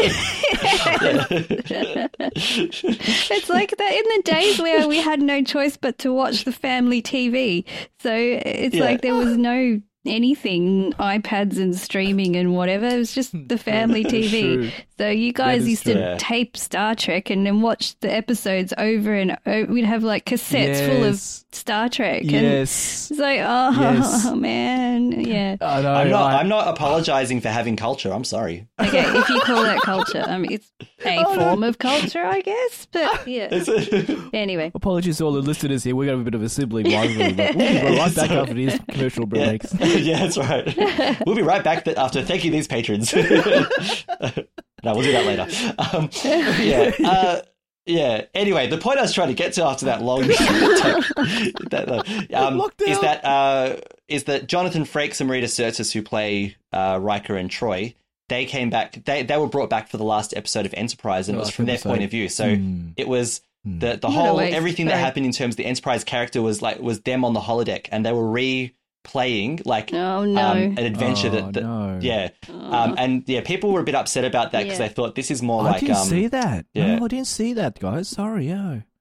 It's like that in the days where we had no choice but to watch the family TV. So it's like there was no... anything, iPads and streaming and whatever. It was just the family TV. So you guys used to tape Star Trek and then watch the episodes over and over. We'd have like cassettes full of Star Trek. Yes. And it's like, oh man, yeah. I know, I'm not apologizing for having culture. I'm sorry. Okay, if you call that culture, I mean, it's a form of culture, I guess. But yeah. Anyway. Apologies to all the listeners here. We're going to have a bit of a sibling rivalry. We'll be right back after these commercial breaks. Yeah, that's right. We'll be right back after thanking these patrons. No, we'll do that later. Anyway, the point I was trying to get to after that long is that Jonathan Frakes and Marita Sirtis, who play Riker and Troi, they came back. They were brought back for the last episode of Enterprise, and it was from their point of view. So it was the whole everything that happened in terms of the Enterprise character was them on the holodeck, and they were playing an adventure people were a bit upset about that because they thought this is more I didn't see that. No, I didn't see that, guys. Sorry.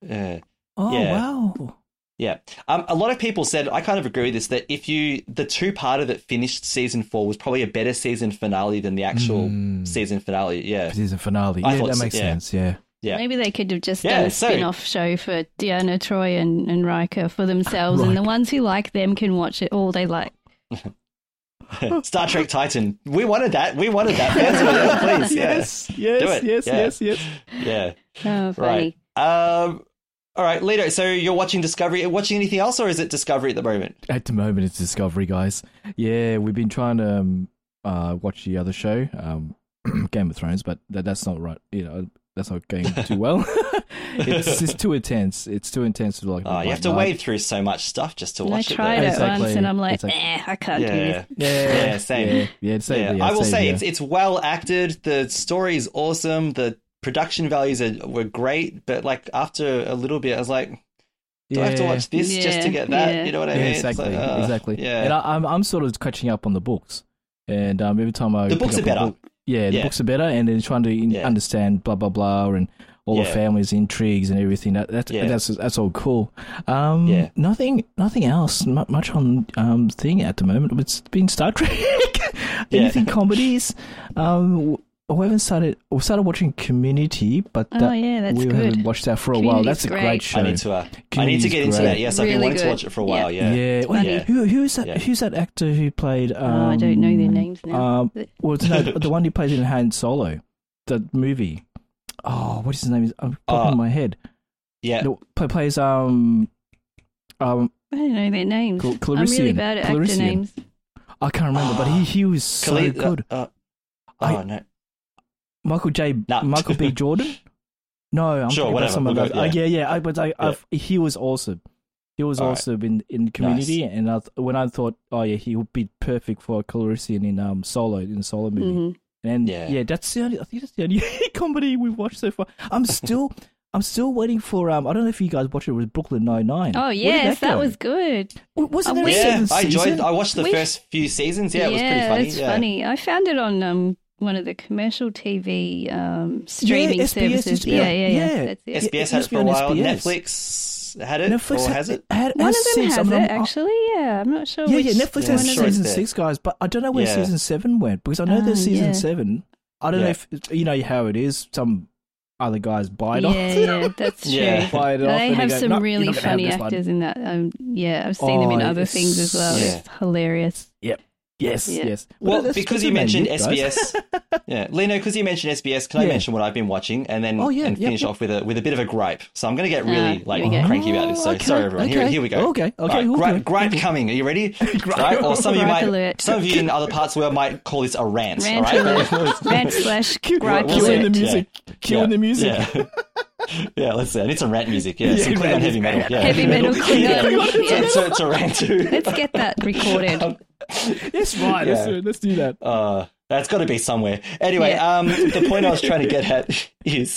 Wow. Yeah. A lot of people said, I kind of agree with this, that the two-parter that finished season 4 was probably a better season finale than the actual season finale. Yeah. Season finale. Yeah, that makes sense. Yeah. Yeah. Maybe they could have just done a spin-off show for Deanna Troi and Riker for themselves, and the ones who like them can watch it all they like. Star Trek Titan. We wanted that. Fans were there, please. Yes. Yeah. Oh, funny. Right. All right, Lito, so you're watching Discovery. Watching anything else, or is it Discovery at the moment? At the moment, it's Discovery, guys. Yeah, we've been trying to watch the other show, Game of Thrones, but that's not right. That's not going too well. It's too intense. It's too intense to you have to wade through so much stuff just to watch it. I tried it once and I'm like, I can't do this. Yeah, same. I will say it's well acted. The story is awesome. The production values were great, but like after a little bit, I was like, do I have to watch this just to get that? Yeah. You know what I mean? Exactly. Yeah. And I'm sort of catching up on the books. And every time the books are better. the books are better, and then trying to understand blah blah blah and all the family's intrigues and everything. That's all cool. Nothing else much on thing at the moment. It's been Star Trek. Anything comedies. We started watching Community, but that's we good. haven't watched that for a while. That's a great show. I need to get into that. Yes, I've been wanting to watch it for a while. Who's that? Who's that actor who played? I don't know their names now. The one who played in Han Solo, the movie. Oh, what is his name? I'm popping in my head. Yeah, plays I don't know their names. Clarician. I'm really bad at actor names. I can't remember, but he was so good. No. Michael B. Jordan? No, I'm sure, whatever. He was awesome. He was awesome in Community, and when I thought, he would be perfect for Calrissian in the Solo movie. And that's the only comedy we've watched so far. I'm still waiting for I don't know if you guys watched it with Brooklyn Nine-Nine. Oh yes, that was good. Wasn't there a season? I enjoyed. I watched the first few seasons. Yeah, it was pretty funny. It's funny. I found it on one of the commercial TV streaming services. SBS had it for a while. Netflix had it, or has it? One of them has it, actually. Yeah, I'm not sure. Netflix has season 6, guys, but I don't know where season 7 went, because I know there's season 7. I don't know if you know how it is. Some other guys buy it off. Yeah, that's true. They have some really funny actors in that. I've seen them in other things as well. It's hilarious. Yep. Yes. Well, because you mentioned SBS, Lino, because you mentioned SBS, can I mention what I've been watching and then finish off with a bit of a gripe? So I'm going to get really cranky about this. So sorry, everyone. Here we go. Okay. Gripe coming. Are you ready? Right? Or some of you in other parts of the world might call this a rant. Rant /gripe. Cue the music. Yeah, let's see. I need some rant music. Yeah, some Klingon heavy metal. Yeah. Heavy metal Klingon. It's a rant too. Let's get that recorded. Yes, right. Let's do that. That's got to be somewhere. Anyway, the point I was trying to get at is,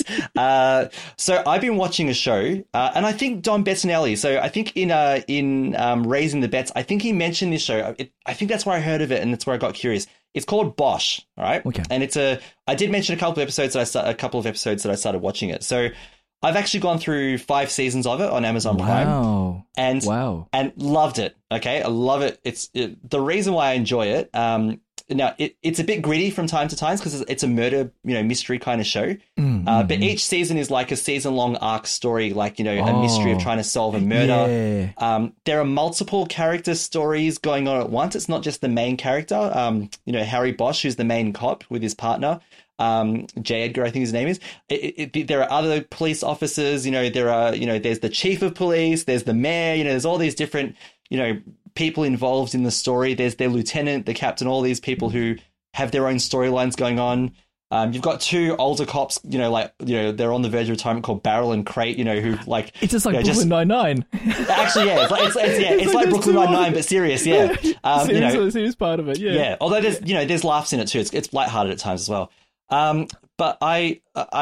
so I've been watching a show, and I think Don Bettinelli. So I think in Raising the Bets, I think he mentioned this show. I think that's where I heard of it, and that's where I got curious. It's called Bosch, all right? Okay. And I did mention a couple of episodes that I started watching it. So I've actually gone through 5 seasons of it on Amazon Prime. And loved it. Okay, I love it. The reason why I enjoy it. Now it's a bit gritty from time to time because it's a murder, mystery kind of show. But each season is like a season-long arc story, like a mystery of trying to solve a murder. Yeah. There are multiple character stories going on at once. It's not just the main character. Harry Bosch, who's the main cop with his partner. J. Edgar, I think his name is. There are other police officers. There's the chief of police. There's the mayor. There's all these different, people involved in the story. There's their lieutenant, the captain, all these people who have their own storylines going on. You've got 2 older cops, they're on the verge of retirement, called Barrel and Crate, who like... It's just like Brooklyn Nine-Nine. Actually, yeah. It's like Brooklyn Nine-Nine, but serious, yeah. Serious part of it, yeah. Yeah, although there's laughs in it too. It's lighthearted at times as well. But I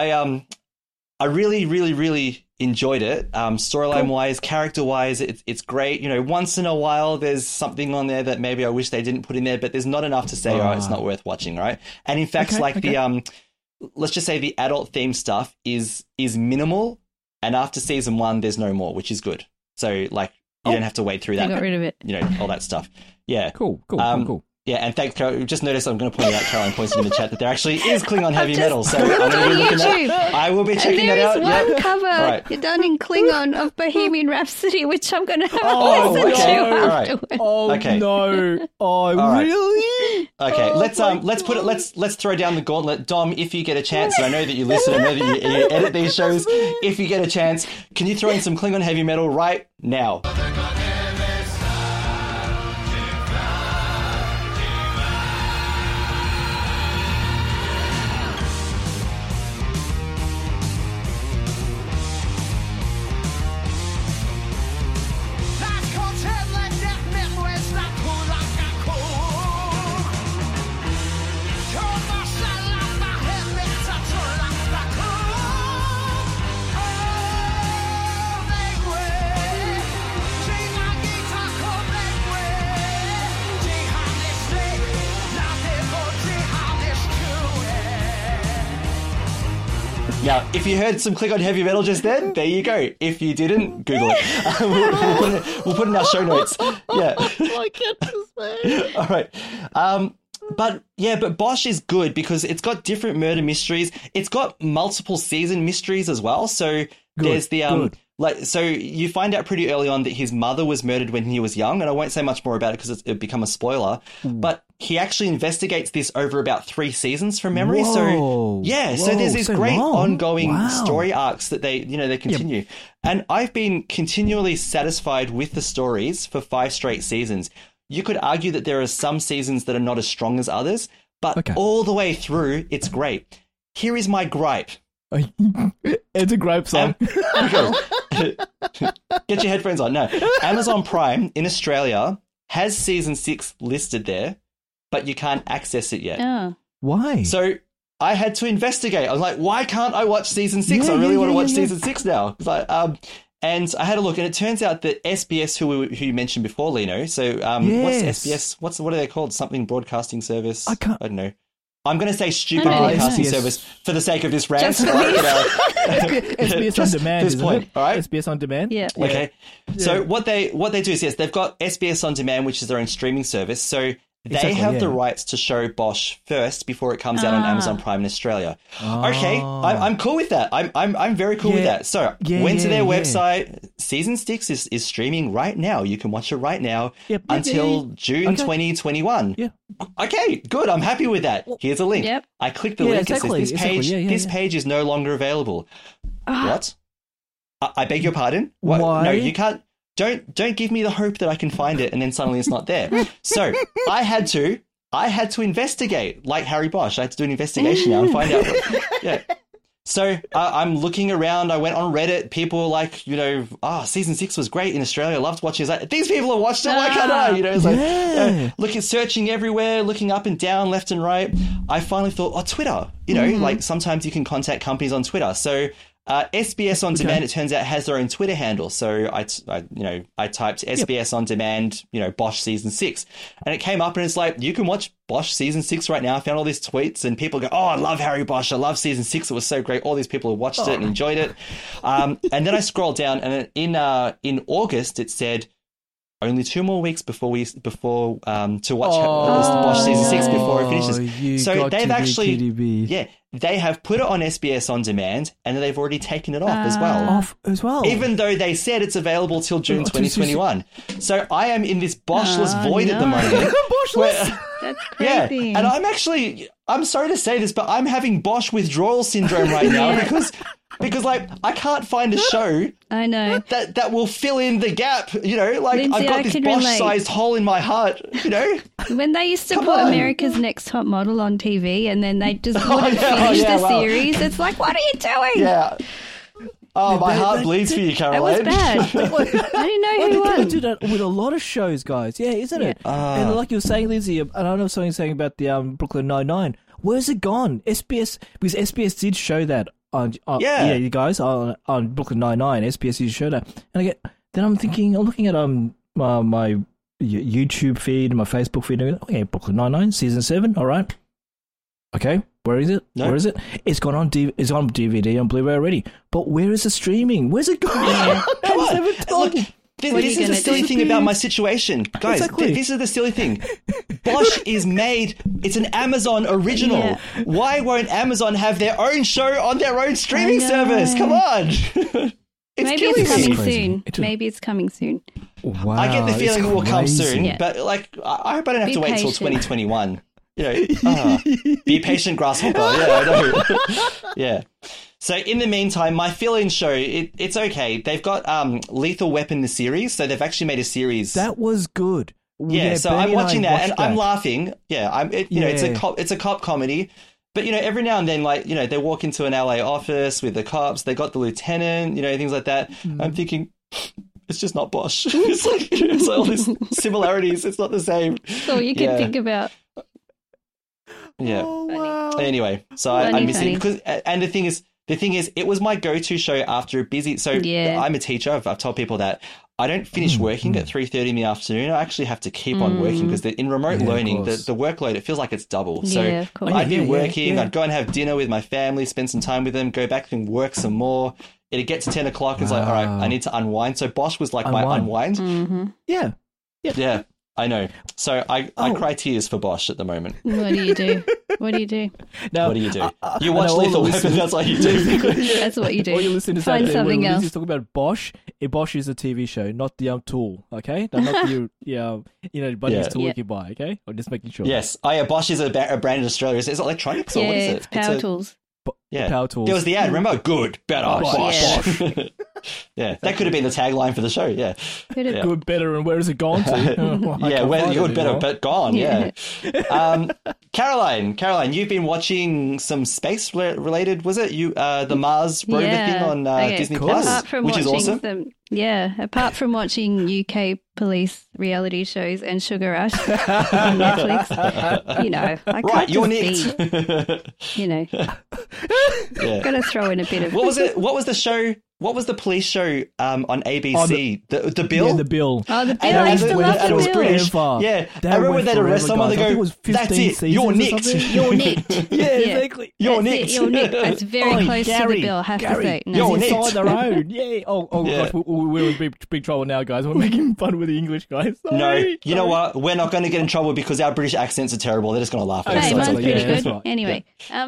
really, really, really enjoyed it. Storyline wise, character wise, it's great. Once in a while there's something on there that maybe I wish they didn't put in there, but there's not enough to say, it's not worth watching, right? And in fact, the let's just say the adult theme stuff is minimal, and after season 1 there's no more, which is good. So you don't have to wade through that. Got rid of it. All that stuff. Yeah. Cool. Yeah, and thanks, Carol. Just noticed I'm going to point out, Caroline pointed in the chat, that there actually is Klingon heavy metal. So I'm going to be looking that. I will be checking that out. There is one cover done in Klingon of Bohemian Rhapsody, which I'm going to have to listen to afterwards. Okay. No. Oh, really? Okay, let's throw down the gauntlet. Dom, if you get a chance, and I know that you listen, I know that you edit these shows, if you get a chance, can you throw in some Klingon heavy metal right now? Now, if you heard some click on heavy metal just then, there you go. If you didn't, Google it. We'll put it in our show notes. Yeah. My goodness, man. All right. But Bosch is good because it's got different murder mysteries. It's got multiple season mysteries as well. So there's the so you find out pretty early on that his mother was murdered when he was young, and I won't say much more about it because it'd become a spoiler. But he actually investigates this over about 3 seasons from memory. Whoa. So there's these great ongoing story arcs that they continue. Yep. And I've been continually satisfied with the stories for 5 straight seasons. You could argue that there are some seasons that are not as strong as others, but all the way through, it's great. Here is my gripe. It's a gripe song. Get your headphones on. No. Amazon Prime in Australia has season 6 listed there, but you can't access it yet. Oh. Why? So I had to investigate. I was like, why can't I watch season 6? I really want to watch season 6 now. It's like, and I had a look, and it turns out that SBS, who you mentioned before, Lino. So what's SBS? What are they called? Something broadcasting service? I don't know. I'm going to say stupid broadcasting service for the sake of this rant. SBS on demand, this point, all right? SBS on demand? Yeah. Okay. Yeah. So what they do is, yes, they've got SBS on demand, which is their own streaming service. So they have the rights to show Bosch first before it comes out on Amazon Prime in Australia. Okay, I'm cool with that. I'm very cool with that. So went to their website. Season 6 is streaming right now. You can watch it right now until June 2021. Yeah. Okay, good. I'm happy with that. Here's a link. Yep. I click the link. Exactly. It says this page is no longer available. What? I beg your pardon? What? Why? No, you can't. Don't give me the hope that I can find it and then suddenly it's not there. So I had to investigate, like Harry Bosch. I had to do an investigation now and find out. So I'm looking around. I went on Reddit. People were like, season 6 was great in Australia. I loved watching. It's like, these people have watched it. Why can't I? It's like, searching everywhere, looking up and down, left and right. I finally thought, Twitter. Like sometimes you can contact companies on Twitter. So SBS On Demand, it turns out, has their own Twitter handle. So I typed SBS On Demand, Bosch season 6, and it came up and it's like, you can watch Bosch season 6 right now. I found all these tweets and people go, I love Harry Bosch. I love season 6. It was so great. All these people have watched it and enjoyed it. And then I scrolled down and in August it said, only 2 more weeks before to watch Bosch season 6 before it finishes. So they've actually, they have put it on SBS On Demand, and they've already taken it off as well. Even though they said it's available till June 2021. So I am in this Boschless void at the moment. That's crazy. And I'm sorry to say this, but I'm having Bosch withdrawal syndrome right now because like I can't find a show I know that will fill in the gap, Lindsay, I've got this Bosch-sized hole in my heart, When they used to put America's Next Top Model on TV and then they just wouldn't finish the series, it's like, what are you doing? Yeah. Oh, my heart bleeds for you, Caroline. That was bad. I didn't know who won. They do that with a lot of shows, guys. Yeah, isn't it? And like you were saying, Lindsay, and I know something saying about the Brooklyn Nine-Nine. Where's it gone? SBS, because SBS did show that on you guys on Brooklyn Nine-Nine. SBS did show that, and then I'm looking at my YouTube feed, my Facebook feed. And okay, Brooklyn Nine-Nine season 7. All right. Okay, where is it? No. Where is it? It's gone on. It's on DVD on Blu-ray already. But where is the streaming? Where's it going? Come on. Look, this is the silly thing about my situation, guys. Exactly. This is the silly thing. Bosch is made. It's an Amazon original. Yeah. Why won't Amazon have their own show on their own streaming service? Come on. Maybe it's coming soon. Maybe it's coming soon. Wow, I get the feeling it will come soon, but I hope I don't have to wait till 2021. Be patient, grasshopper. Yeah, I know. Yeah. So in the meantime, my fill-in show, it's okay. They've got Lethal Weapon, the series. So they've actually made a series. That was good. Yeah, so I'm watching that and I'm laughing. Yeah, it's a cop comedy. But, every now and then, they walk into an LA office with the cops. They got the lieutenant, things like that. I'm thinking, it's just not Bosch. It's like all these similarities. It's not the same. That's all you can think about. Yeah. Oh, wow. Anyway, so I miss it because, and the thing is, it was my go-to show after a busy. So I'm a teacher. I've told people that I don't finish working at 3:30 in the afternoon. I actually have to keep on working because in remote learning, the workload, it feels like it's double. So I'd be working, I'd go and have dinner with my family, spend some time with them, go back and work some more. It'd get to 10 o'clock and it's like, all right, I need to unwind. So Bosch was like my unwind. Mm-hmm. Yeah. I know. So I cry tears for Bosch at the moment. What do you do? What do you do? Now, what do you do? You watch Lethal Weapon, that's what you do. That's what you do. All you listeners Find something else. Talk about Bosch. Bosch is a TV show, not the Tool, okay? They're not the, buddies to work you by, okay? I'm just making sure. Yes. Bosch is a brand in Australia. Is it electronics or what is it? It's Power Tools. Power Tools. There was the ad, remember? Good, better, Bosch. Yeah, that could have been the tagline for the show, yeah. Good, better, and where has it gone to? Good, better, but gone, yeah. Caroline, you've been watching some space-related, was it? The Mars rover thing on Disney Plus, which is awesome. Apart from watching UK police reality shows and Sugar Rush on Netflix, I can't got to throw in a bit of... What was it? What was the show? What was the police show on ABC? The Bill? Yeah, The Bill. Oh, The Bill. I used to love The Bill. British. Yeah. I remember when they'd arrest someone, they go, that's it, you're nicked. You're nicked. Yeah, exactly. You're nicked. You're nicked. It's very close to The Bill, I have to say. No, you're nicked. Inside their own. Yeah. Gosh, we're in big trouble now, guys. We're making fun with the English guys. Sorry. You know what? We're not going to get in trouble because our British accents are terrible. They're just going to laugh at us. Hey, mine's pretty good. Right. Anyway.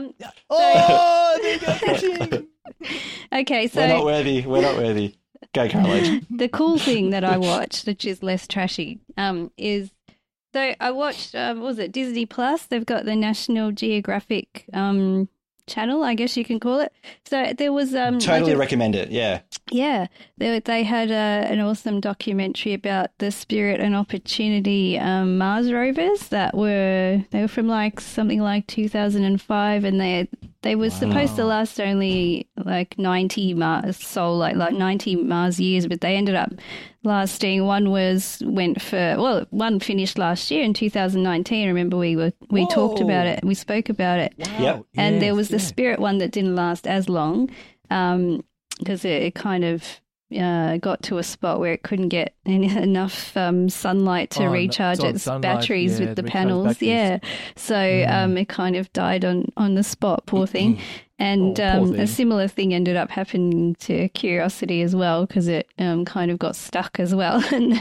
Okay, so... We're not worthy. Go, Caroline. The cool thing that I watched, which is less trashy, is... So I watched, what was it, Disney Plus? They've got the National Geographic channel, I guess you can call it. So there was... totally recommend it, yeah. Yeah, they had an awesome documentary about the Spirit and Opportunity Mars rovers they were from something like 2005, and they were supposed to last only 90 Mars 90 Mars years, but they ended up lasting. One finished last year in 2019. Remember we talked about it, we spoke about it. Wow. Yep. And there was the Spirit one that didn't last as long. Because it kind of got to a spot where it couldn't get enough sunlight to recharge its batteries with the panels. Yeah, so it kind of died on the spot, poor thing. And a similar thing ended up happening to Curiosity as well, because it kind of got stuck as well. And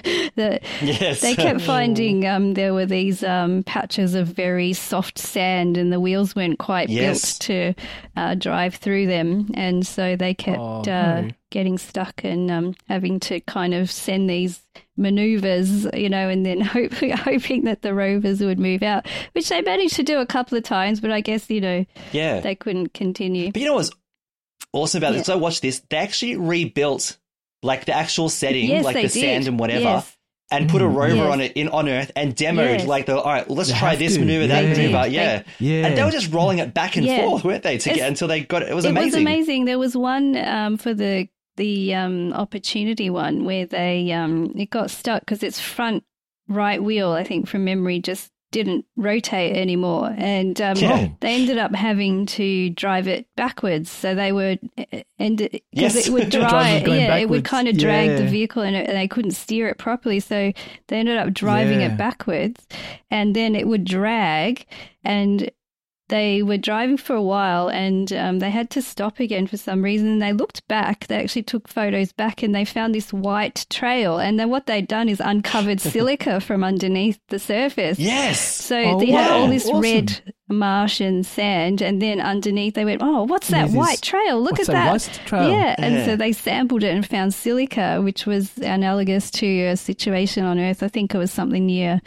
they kept finding there were these patches of very soft sand, and the wheels weren't quite built to drive through them. And so they kept getting stuck and having to kind of send these maneuvers, and then hoping that the rovers would move out, which they managed to do a couple of times, but I guess, they couldn't continue. But you know what's awesome about this? So I watched this. They actually rebuilt the actual setting, the sand and whatever, and put a rover on it on Earth and demoed all right, let's try this maneuver, that maneuver. Yeah. And they were just rolling it back and forth, weren't they, until they got it. It was amazing. It was amazing. There was one for the Opportunity one where they it got stuck because its front right wheel, I think from memory, just didn't rotate anymore, and they ended up having to drive it backwards. So they were because it would drive, it would kind of drag the vehicle, and they couldn't steer it properly. So they ended up driving it backwards, and then it would drag, and they were driving for a while, and they had to stop again for some reason. They looked back. They actually took photos back, and they found this white trail. And then what they'd done is uncovered silica from underneath the surface. Yes. So they had all this red Martian sand, and then underneath they went, oh, what's that white trail? Look at that. White trail? Yeah. And so they sampled it and found silica, which was analogous to a situation on Earth. I think it was something near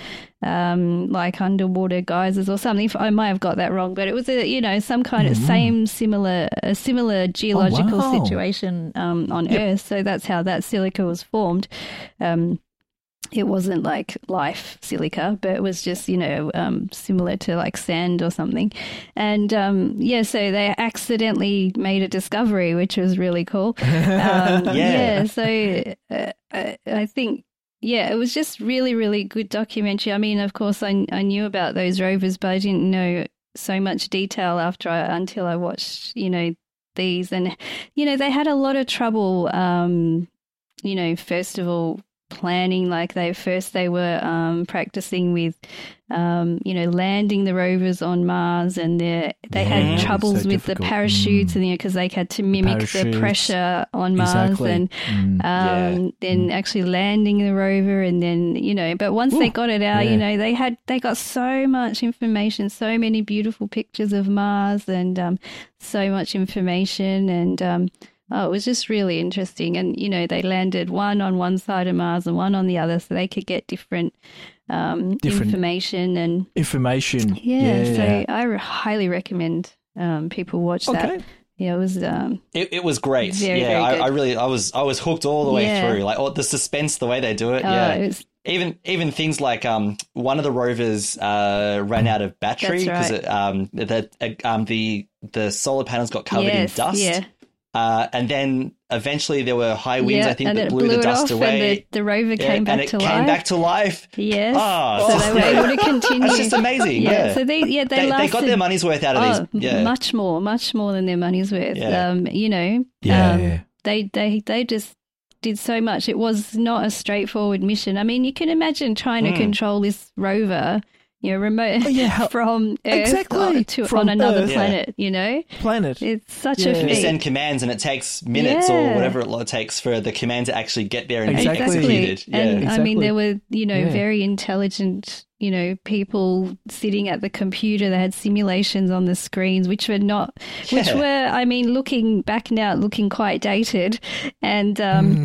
underwater geysers or something. I might have got that wrong, but it was some kind of similar geological situation on Earth. So that's how that silica was formed. It wasn't like life silica, but it was just, similar to sand or something. And, so they accidentally made a discovery, which was really cool. So I think, it was just really, really good documentary. I mean, of course, I knew about those rovers, but I didn't know so much detail until I watched, these. And, they had a lot of trouble, first of all, planning. Like they were practicing with, landing the rovers on Mars, and they had troubles with the parachutes, and because they had to mimic the pressure on Mars, and then actually landing the rover, and then but once they got it out, they got so much information, so many beautiful pictures of Mars, and so much information, and it was just really interesting. And they landed one on one side of Mars and one on the other, so they could get different information and information. So I highly recommend people watch that. Yeah, it was. It was great. Very, very good. I was hooked all the way through. Like the suspense, the way they do it. It was, even things like one of the rovers ran out of battery because the solar panels got covered in dust. Yeah. And then eventually there were high winds, I think, that blew the dust away. And the rover came back to life. Came back to life. Yes. So they were able to continue. That's just amazing. Yeah. So they got their money's worth out of these. Yeah. Much more than their money's worth. Yeah. They just did so much. It was not a straightforward mission. I mean, you can imagine trying to control this rover, remote from Earth on another planet, Planet. It's such a feat. You send commands and it takes minutes or whatever it takes for the command to actually get there and be executed. And I mean, there were, very intelligent, people sitting at the computer that had simulations on the screens, which were, I mean, looking back now, looking quite dated. And,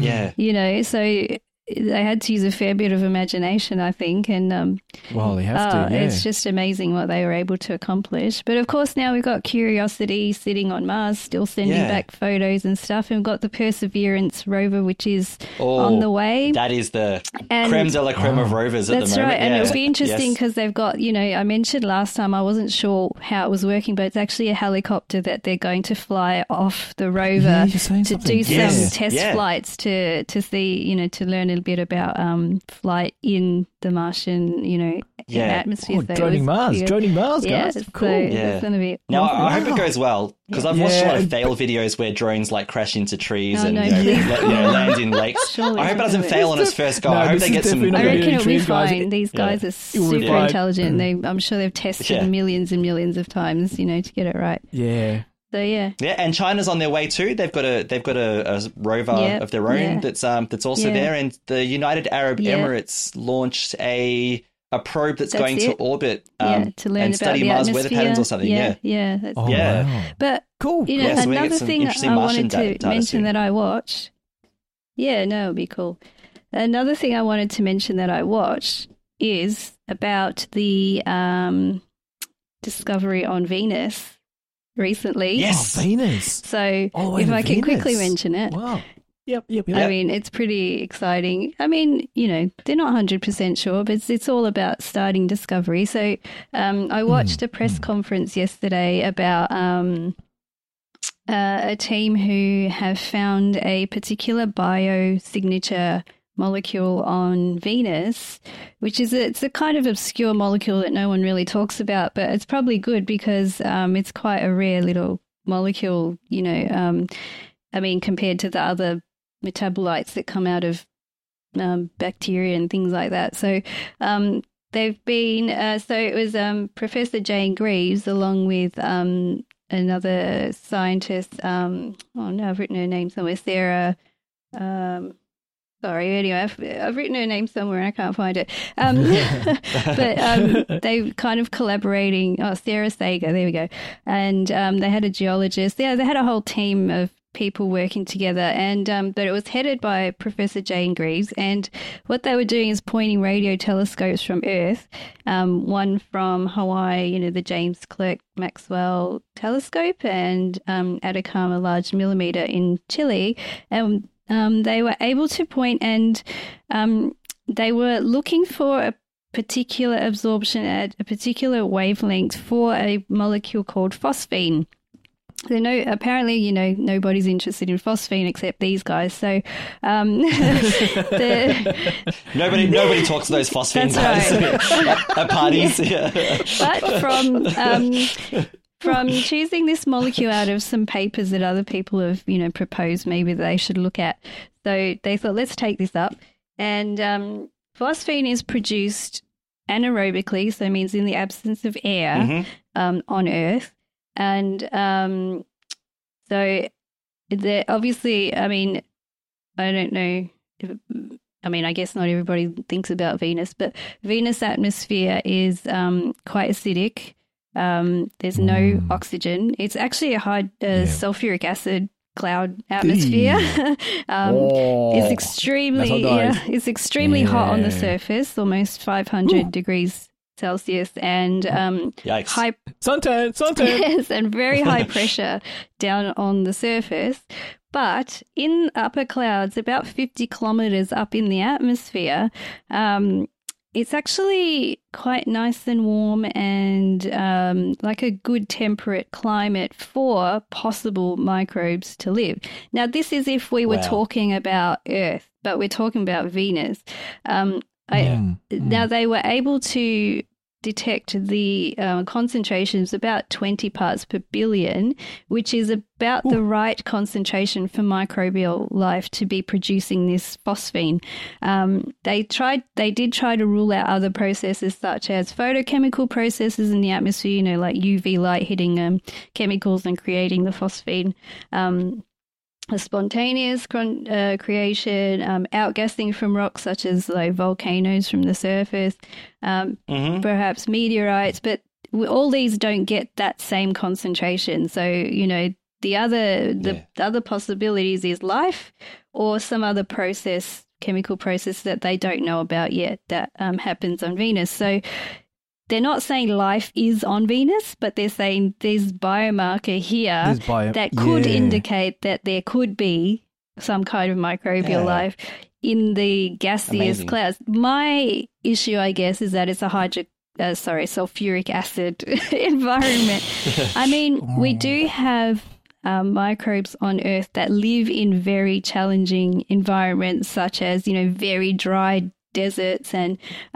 so they had to use a fair bit of imagination, I think, and they have to. Yeah. It's just amazing what they were able to accomplish. But of course, now we've got Curiosity sitting on Mars, still sending back photos and stuff, and we've got the Perseverance rover, which is on the way. That is the creme de la creme of rovers at the moment. That's right, and it'll be interesting because they've got, I mentioned last time I wasn't sure how it was working, but it's actually a helicopter that they're going to fly off the rover to do some test flights to see, to learn a bit about flight in the Martian, atmosphere. Droning Mars, guys. Cool. It's going to be Now, I hope it goes well, because I've watched a lot of fail videos where drones crash into trees and land in lakes. I hope it doesn't fail on its first go. I hope they get some. I reckon it'll be fine. These guys are super intelligent. I'm sure they've tested millions and millions of times, to get it right. Yeah. So and China's on their way too. They've got a rover of their own that's also there, and the United Arab Emirates launched a probe that's going to orbit to learn and about study Mars weather patterns or something. Wow. But cool. Another thing I wanted to mention that I watched. Yeah, no, it'd be cool. Another thing I wanted to mention that I watched is about the discovery on Venus recently. Yes. Venus. So if I can quickly mention it. Wow. Yep. I mean, it's pretty exciting. I mean, they're not 100% sure, but it's all about starting discovery. So I watched a press conference yesterday about a team who have found a particular biosignature molecule on Venus, which is it's a kind of obscure molecule that no one really talks about, but it's probably good because it's quite a rare little molecule, I mean, compared to the other metabolites that come out of bacteria and things like that. So they've been, so it was Professor Jane Greaves along with another scientist, I've written her name somewhere, Sarah, sorry, anyway, I've written her name somewhere and I can't find it. But they kind of collaborating, Sarah Sager, there we go. And they had a geologist. They had a whole team of people working together, and but it was headed by Professor Jane Greaves, and what they were doing is pointing radio telescopes from Earth, one from Hawaii, the James Clerk Maxwell telescope, and Atacama Large Millimeter in Chile, and they were able to point, and they were looking for a particular absorption at a particular wavelength for a molecule called phosphine. So apparently, nobody's interested in phosphine except these guys. So nobody talks to those phosphine guys at parties. But from choosing this molecule out of some papers that other people have, proposed maybe they should look at. So they thought, let's take this up. And phosphine is produced anaerobically, so it means in the absence of air on Earth. And so there, obviously, I mean, I don't know. I guess not everybody thinks about Venus, but Venus' atmosphere is quite acidic. There's no oxygen. It's actually a high sulfuric acid cloud atmosphere. It's extremely hot on the surface, almost 500 degrees Celsius, and high suntan. Yes, and very high pressure down on the surface. But in upper clouds, about 50 kilometers up in the atmosphere, it's actually quite nice and warm and like a good temperate climate for possible microbes to live. Now, this is if we were talking about Earth, but we're talking about Venus. Now, they were able to detect the concentrations about 20 parts per billion, which is about the right concentration for microbial life to be producing this phosphine. They did try to rule out other processes such as photochemical processes in the atmosphere, like UV light hitting chemicals and creating the phosphine. A spontaneous creation, outgassing from rocks such as like volcanoes from the surface, perhaps meteorites, but all these don't get that same concentration. So, the other possibilities is life or some other chemical process that they don't know about yet that happens on Venus. So they're not saying life is on Venus, but they're saying there's biomarker here that could indicate that there could be some kind of microbial life in the gaseous clouds. My issue, I guess, is that it's a sulfuric acid environment. I mean, we do have microbes on Earth that live in very challenging environments, such as, very dry deserts and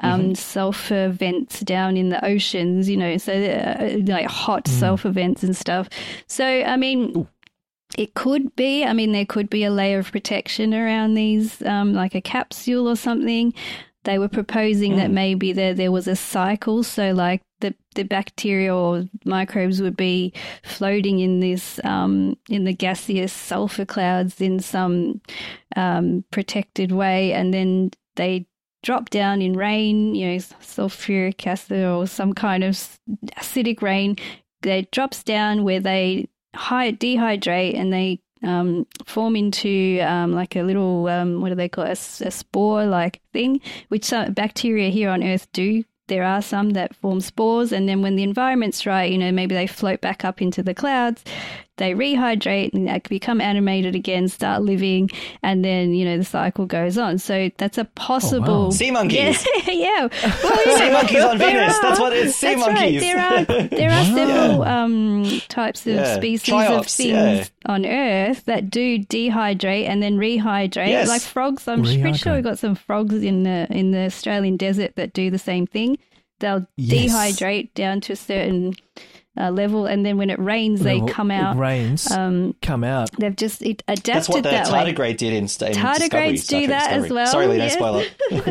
sulfur vents down in the oceans, so like hot sulfur vents and stuff. So, I mean, it could be, there could be a layer of protection around these, like a capsule or something. They were proposing that maybe there was a cycle, so like the bacteria or microbes would be floating in this in the gaseous sulfur clouds in some protected way, and then they drop down in rain, sulfuric acid or some kind of acidic rain. It drops down where they dehydrate and they form into like a little, what do they call it, a spore-like thing, which some bacteria here on Earth do. There are some that form spores, and then when the environment's right, maybe they float back up into the clouds, they rehydrate and they become animated again, start living, and then, the cycle goes on. So that's a possible... Sea monkeys. Yeah. Well, sea monkeys on Venus. That's what it is, sea monkeys. Right. There are several types of species of things on Earth that do dehydrate and then rehydrate. Yes. Like frogs. I'm pretty sure we've got some frogs in the Australian desert that do the same thing. They'll dehydrate down to a certain level, and then when it rains, they come out. Come out. They've just adapted That's what the that way. tardigrade did in Tardigrades do that as well. Sorry, Lee, no spoiler.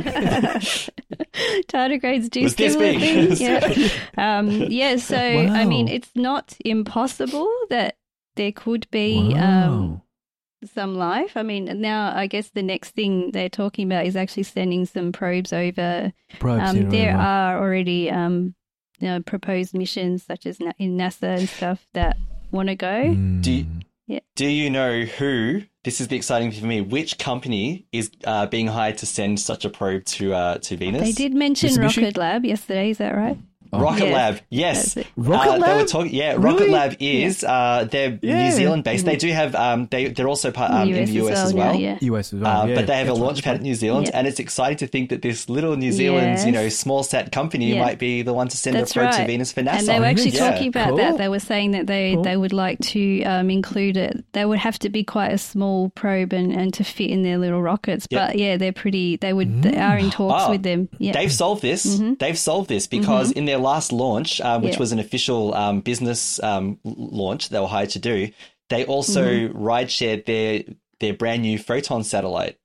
Tardigrades do similar things. Yeah. So, I mean, it's not impossible that there could be some life. I mean, now I guess the next thing they're talking about is actually sending some probes over. There are already proposed missions such as in NASA and stuff that want to go. Do you know who? This is the exciting thing for me. Which company is being hired to send such a probe to Venus? They did mention Rocket Lab yesterday. Is that right? Rocket Lab, yes. Rocket Lab? They were talking, really? Rocket Lab is, they're New Zealand based. They do have, they're also part in the US as well. US as well, but they have a launch pad in New Zealand, and it's exciting to think that this little New Zealand, small sat company might be the one to send a probe to Venus for NASA. And they were actually talking about that. They were saying that they would like to include it. They would have to be quite a small probe and to fit in their little rockets. But they're pretty, they are in talks with them. Yeah. They've solved this. They've solved this because in their last launch, which was an official business launch they were hired to do, they also ride-shared their brand new Photon satellite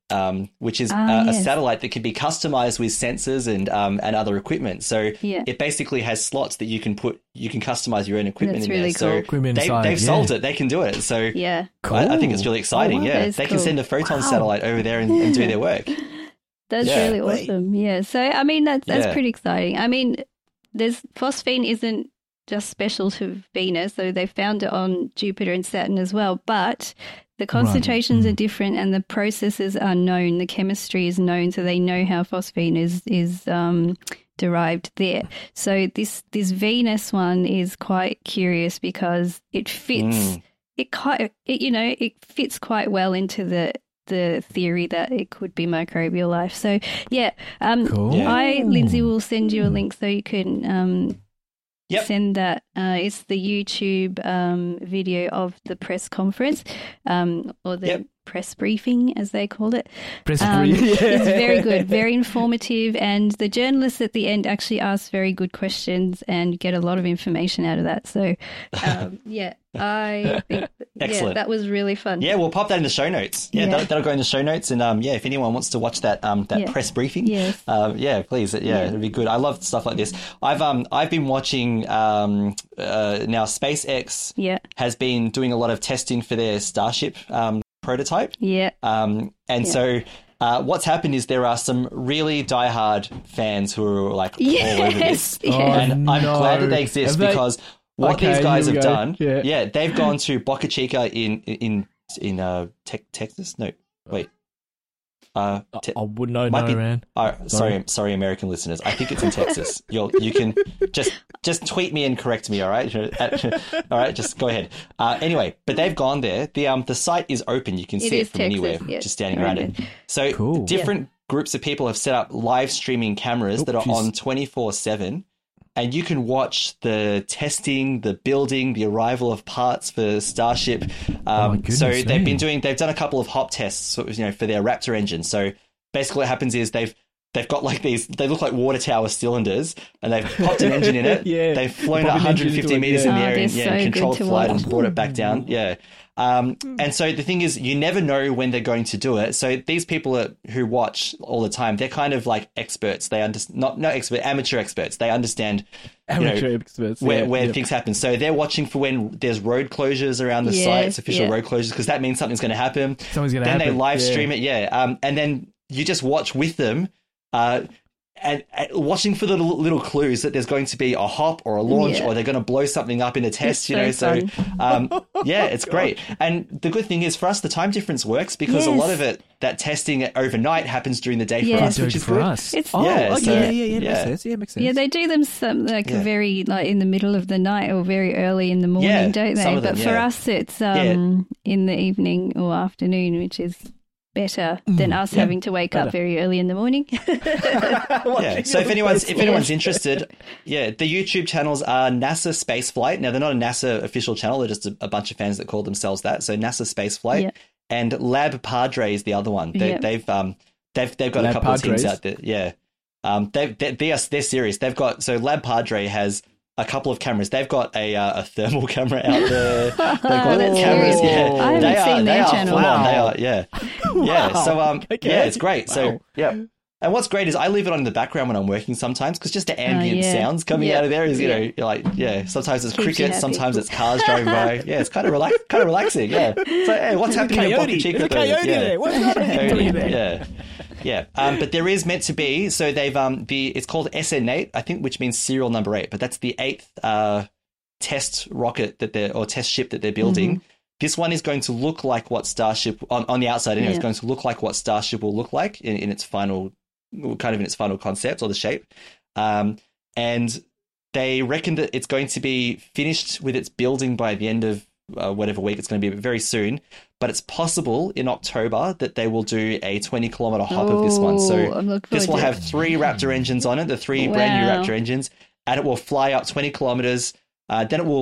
which is a satellite that can be customized with sensors and other equipment. So it basically has slots that you can customize your own equipment in really there. Cool. So they've solved it. They can do it. So cool. I think it's really exciting. They can send a Photon satellite over there and do their work. That's really awesome. Yeah. So, I mean, that's pretty exciting. I mean, phosphine isn't just special to Venus, so they found it on Jupiter and Saturn as well, but the concentrations are different and the processes are known. The chemistry is known, so they know how phosphine is derived there. So this Venus one is quite curious because it fits. It fits quite well into the theory that it could be microbial life. So cool. Lindsay will send you a link so you can send that. It's the YouTube video of the press conference or the press briefing, as they call it. Press briefing. It's very good, very informative, and the journalists at the end actually ask very good questions and get a lot of information out of that. So, I think excellent. That was really fun. Yeah, we'll pop that in the show notes. That'll go in the show notes, and if anyone wants to watch that press briefing, please, it'd be good. I love stuff like this. I've been watching now SpaceX has been doing a lot of testing for their Starship prototype. So what's happened is there are some really diehard fans who are like all over this. And I'm glad that they exist because what these guys have done, they've gone to Boca Chica in Texas. No, wait. I wouldn't know, man. Sorry, American listeners. I think it's in Texas. You can just tweet me and correct me. All right, all right. Just go ahead. Anyway, but they've gone there. The site is open. You can see it from Texas, anywhere, just standing around it. So different groups of people have set up live streaming cameras that are on 24/7. And you can watch the testing, the building, the arrival of parts for Starship. So they've done a couple of hop tests, for their Raptor engine. So basically what happens is they've got like these, they look like water tower cylinders, and they've popped an engine in it. They've flown at 150 meters in the air and controlled flight and brought it back down. And so the thing is, you never know when they're going to do it. So these people who watch all the time, they're kind of like experts. They amateur experts. They understand where things happen. So they're watching for when there's road closures around the sites, official road closures, because that means something's going to happen. Then they live stream it, and then you just watch with them. And watching for the little clues that there's going to be a hop or a launch or they're going to blow something up in a test, it's great. And the good thing is for us, the time difference works because a lot of that testing overnight happens during the day for us, which is good. Makes sense. Yeah, they do them very in the middle of the night or very early in the morning, don't they? But for us, it's in the evening or afternoon, which is better than us having to wake up very early in the morning. So if anyone's interested, the YouTube channels are NASA Spaceflight. Now they're not a NASA official channel; they're just a bunch of fans that call themselves that. So NASA Spaceflight and Lab Padre is the other one. They've got a couple of teams out there. They're serious. They've got Lab Padre has a couple of cameras. They've got a thermal camera out there. They've got cameras. Cool. I haven't seen their channel. Wow. They are. So it's great. So and what's great is I leave it on in the background when I'm working sometimes because just the ambient sounds coming out of there is sometimes it's crickets, sometimes it's cars driving by. It's kind of relaxing. So hey, what's happening in Boca Chica? There's a coyote there. What's happening there? But there is meant to be. So they've it's called SN8, I think, which means serial number 8. But that's the 8th test rocket test ship that they're building. Mm-hmm. This one is going to look like what Starship on the outside. Anyway, it's going to look like what Starship will look like in its final concept or the shape. And they reckon that it's going to be finished with its building by the end of whatever week it's going to be, very soon. But it's possible in October that they will do a 20-kilometer hop of this one. So this will have 3 Raptor engines on it, the 3 brand new Raptor engines, and it will fly up 20 kilometers. Then it will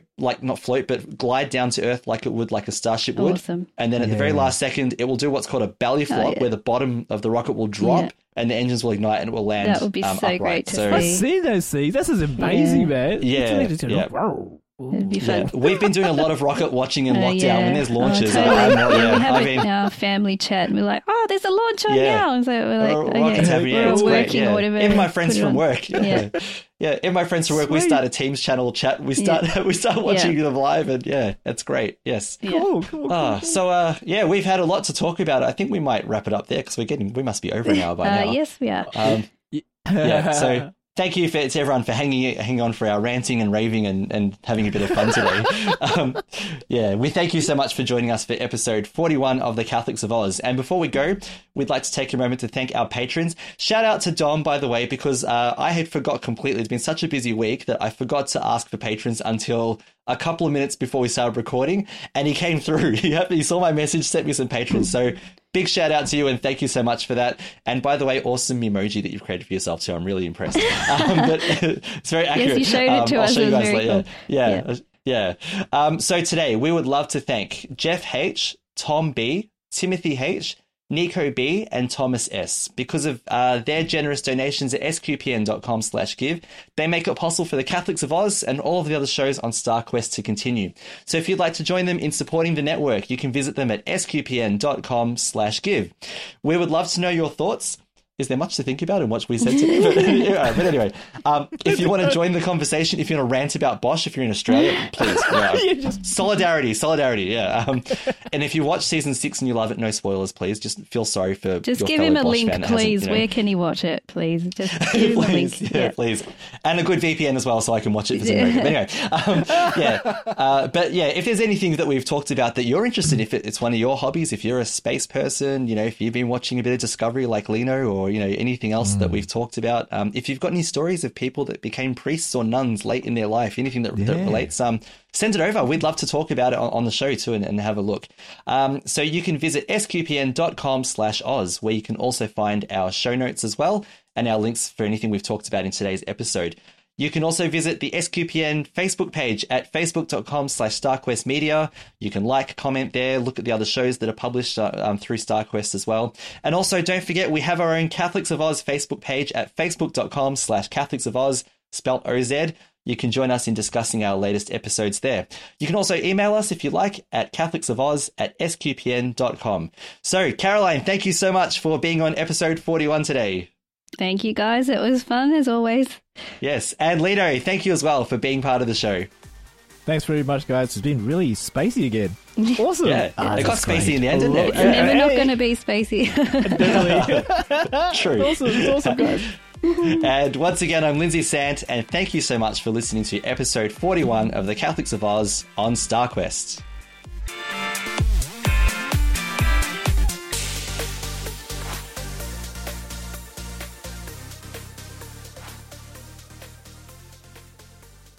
but glide down to Earth like it would, like a Starship would. Awesome. And then at the very last second, it will do what's called a belly flop, where the bottom of the rocket will drop and the engines will ignite and it will land. That would be so upright. great to see. I've seen those things. This is amazing, man. It'd be fun. Yeah. We've been doing a lot of rocket watching in lockdown when there's launches. Totally. We have our family chat and we're like, oh, there's a launch on now. And so we're like, rocket's happening. Yeah, it's working great. or whatever. Even my friends from work. Yeah. Even my friends from work, we start a Teams channel chat. We start watching them live, and it's great. Yes. Cool. So we've had a lot to talk about. I think we might wrap it up there because we must be over an hour by now. Yes, we are. So thank you to everyone for hanging on for our ranting and raving and having a bit of fun today. We thank you so much for joining us for episode 41 of the Catholics of Oz. And before we go, we'd like to take a moment to thank our patrons. Shout out to Dom, by the way, because I had forgot completely. It's been such a busy week that I forgot to ask for patrons until a couple of minutes before we started recording, and he came through. He saw my message, sent me some patrons. So big shout out to you, and thank you so much for that. And by the way, awesome emoji that you've created for yourself too. I'm really impressed. But it's very accurate. Yes, you showed it to us. I'll show you guys later. Cool. Yeah. So today we would love to thank Jeff H, Tom B, Timothy H, Nico B, and Thomas S. Because of their generous donations at sqpn.com/give, they make it possible for the Catholics of Oz and all of the other shows on StarQuest to continue. So if you'd like to join them in supporting the network, you can visit them at sqpn.com/give. We would love to know your thoughts. Is there much to think about in what we said today? But anyway, if you want to join the conversation, if you want to rant about Bosch, if you're in Australia, please. Solidarity, yeah. And if you watch season 6 and you love it, no spoilers, please. Just feel sorry for just your give him a Bosch link, fan please. Where can he watch it, please? Just give him a link. Please. And a good VPN as well, so I can watch it for some reason. But anyway, if there's anything that we've talked about that you're interested in, if it's one of your hobbies, if you're a space person, if you've been watching a bit of Discovery like Lino, or anything else that we've talked about, if you've got any stories of people that became priests or nuns late in their life, anything that relates, send it over. We'd love to talk about it on the show too and have a look. So you can visit sqpn.com/Oz, where you can also find our show notes as well and our links for anything we've talked about in today's episode. You can also visit the SQPN Facebook page at facebook.com/StarQuest Media. You can comment there, look at the other shows that are published through StarQuest as well. And also, don't forget, we have our own Catholics of Oz Facebook page at facebook.com/Catholics of Oz, spelt OZ. You can join us in discussing our latest episodes there. You can also email us if you like at catholicsofOz@sqpn.com. So, Caroline, thank you so much for being on episode 41 today. Thank you, guys. It was fun, as always. Yes. And Lino, thank you as well for being part of the show. Thanks very much, guys. It's been really spacey again. Awesome. Yeah, it got spacey in the end, didn't it? It's never not going to be spacey. True. It's awesome, guys. And once again, I'm Lindsay Sant, and thank you so much for listening to episode 41 of the Catholics of Oz on StarQuest.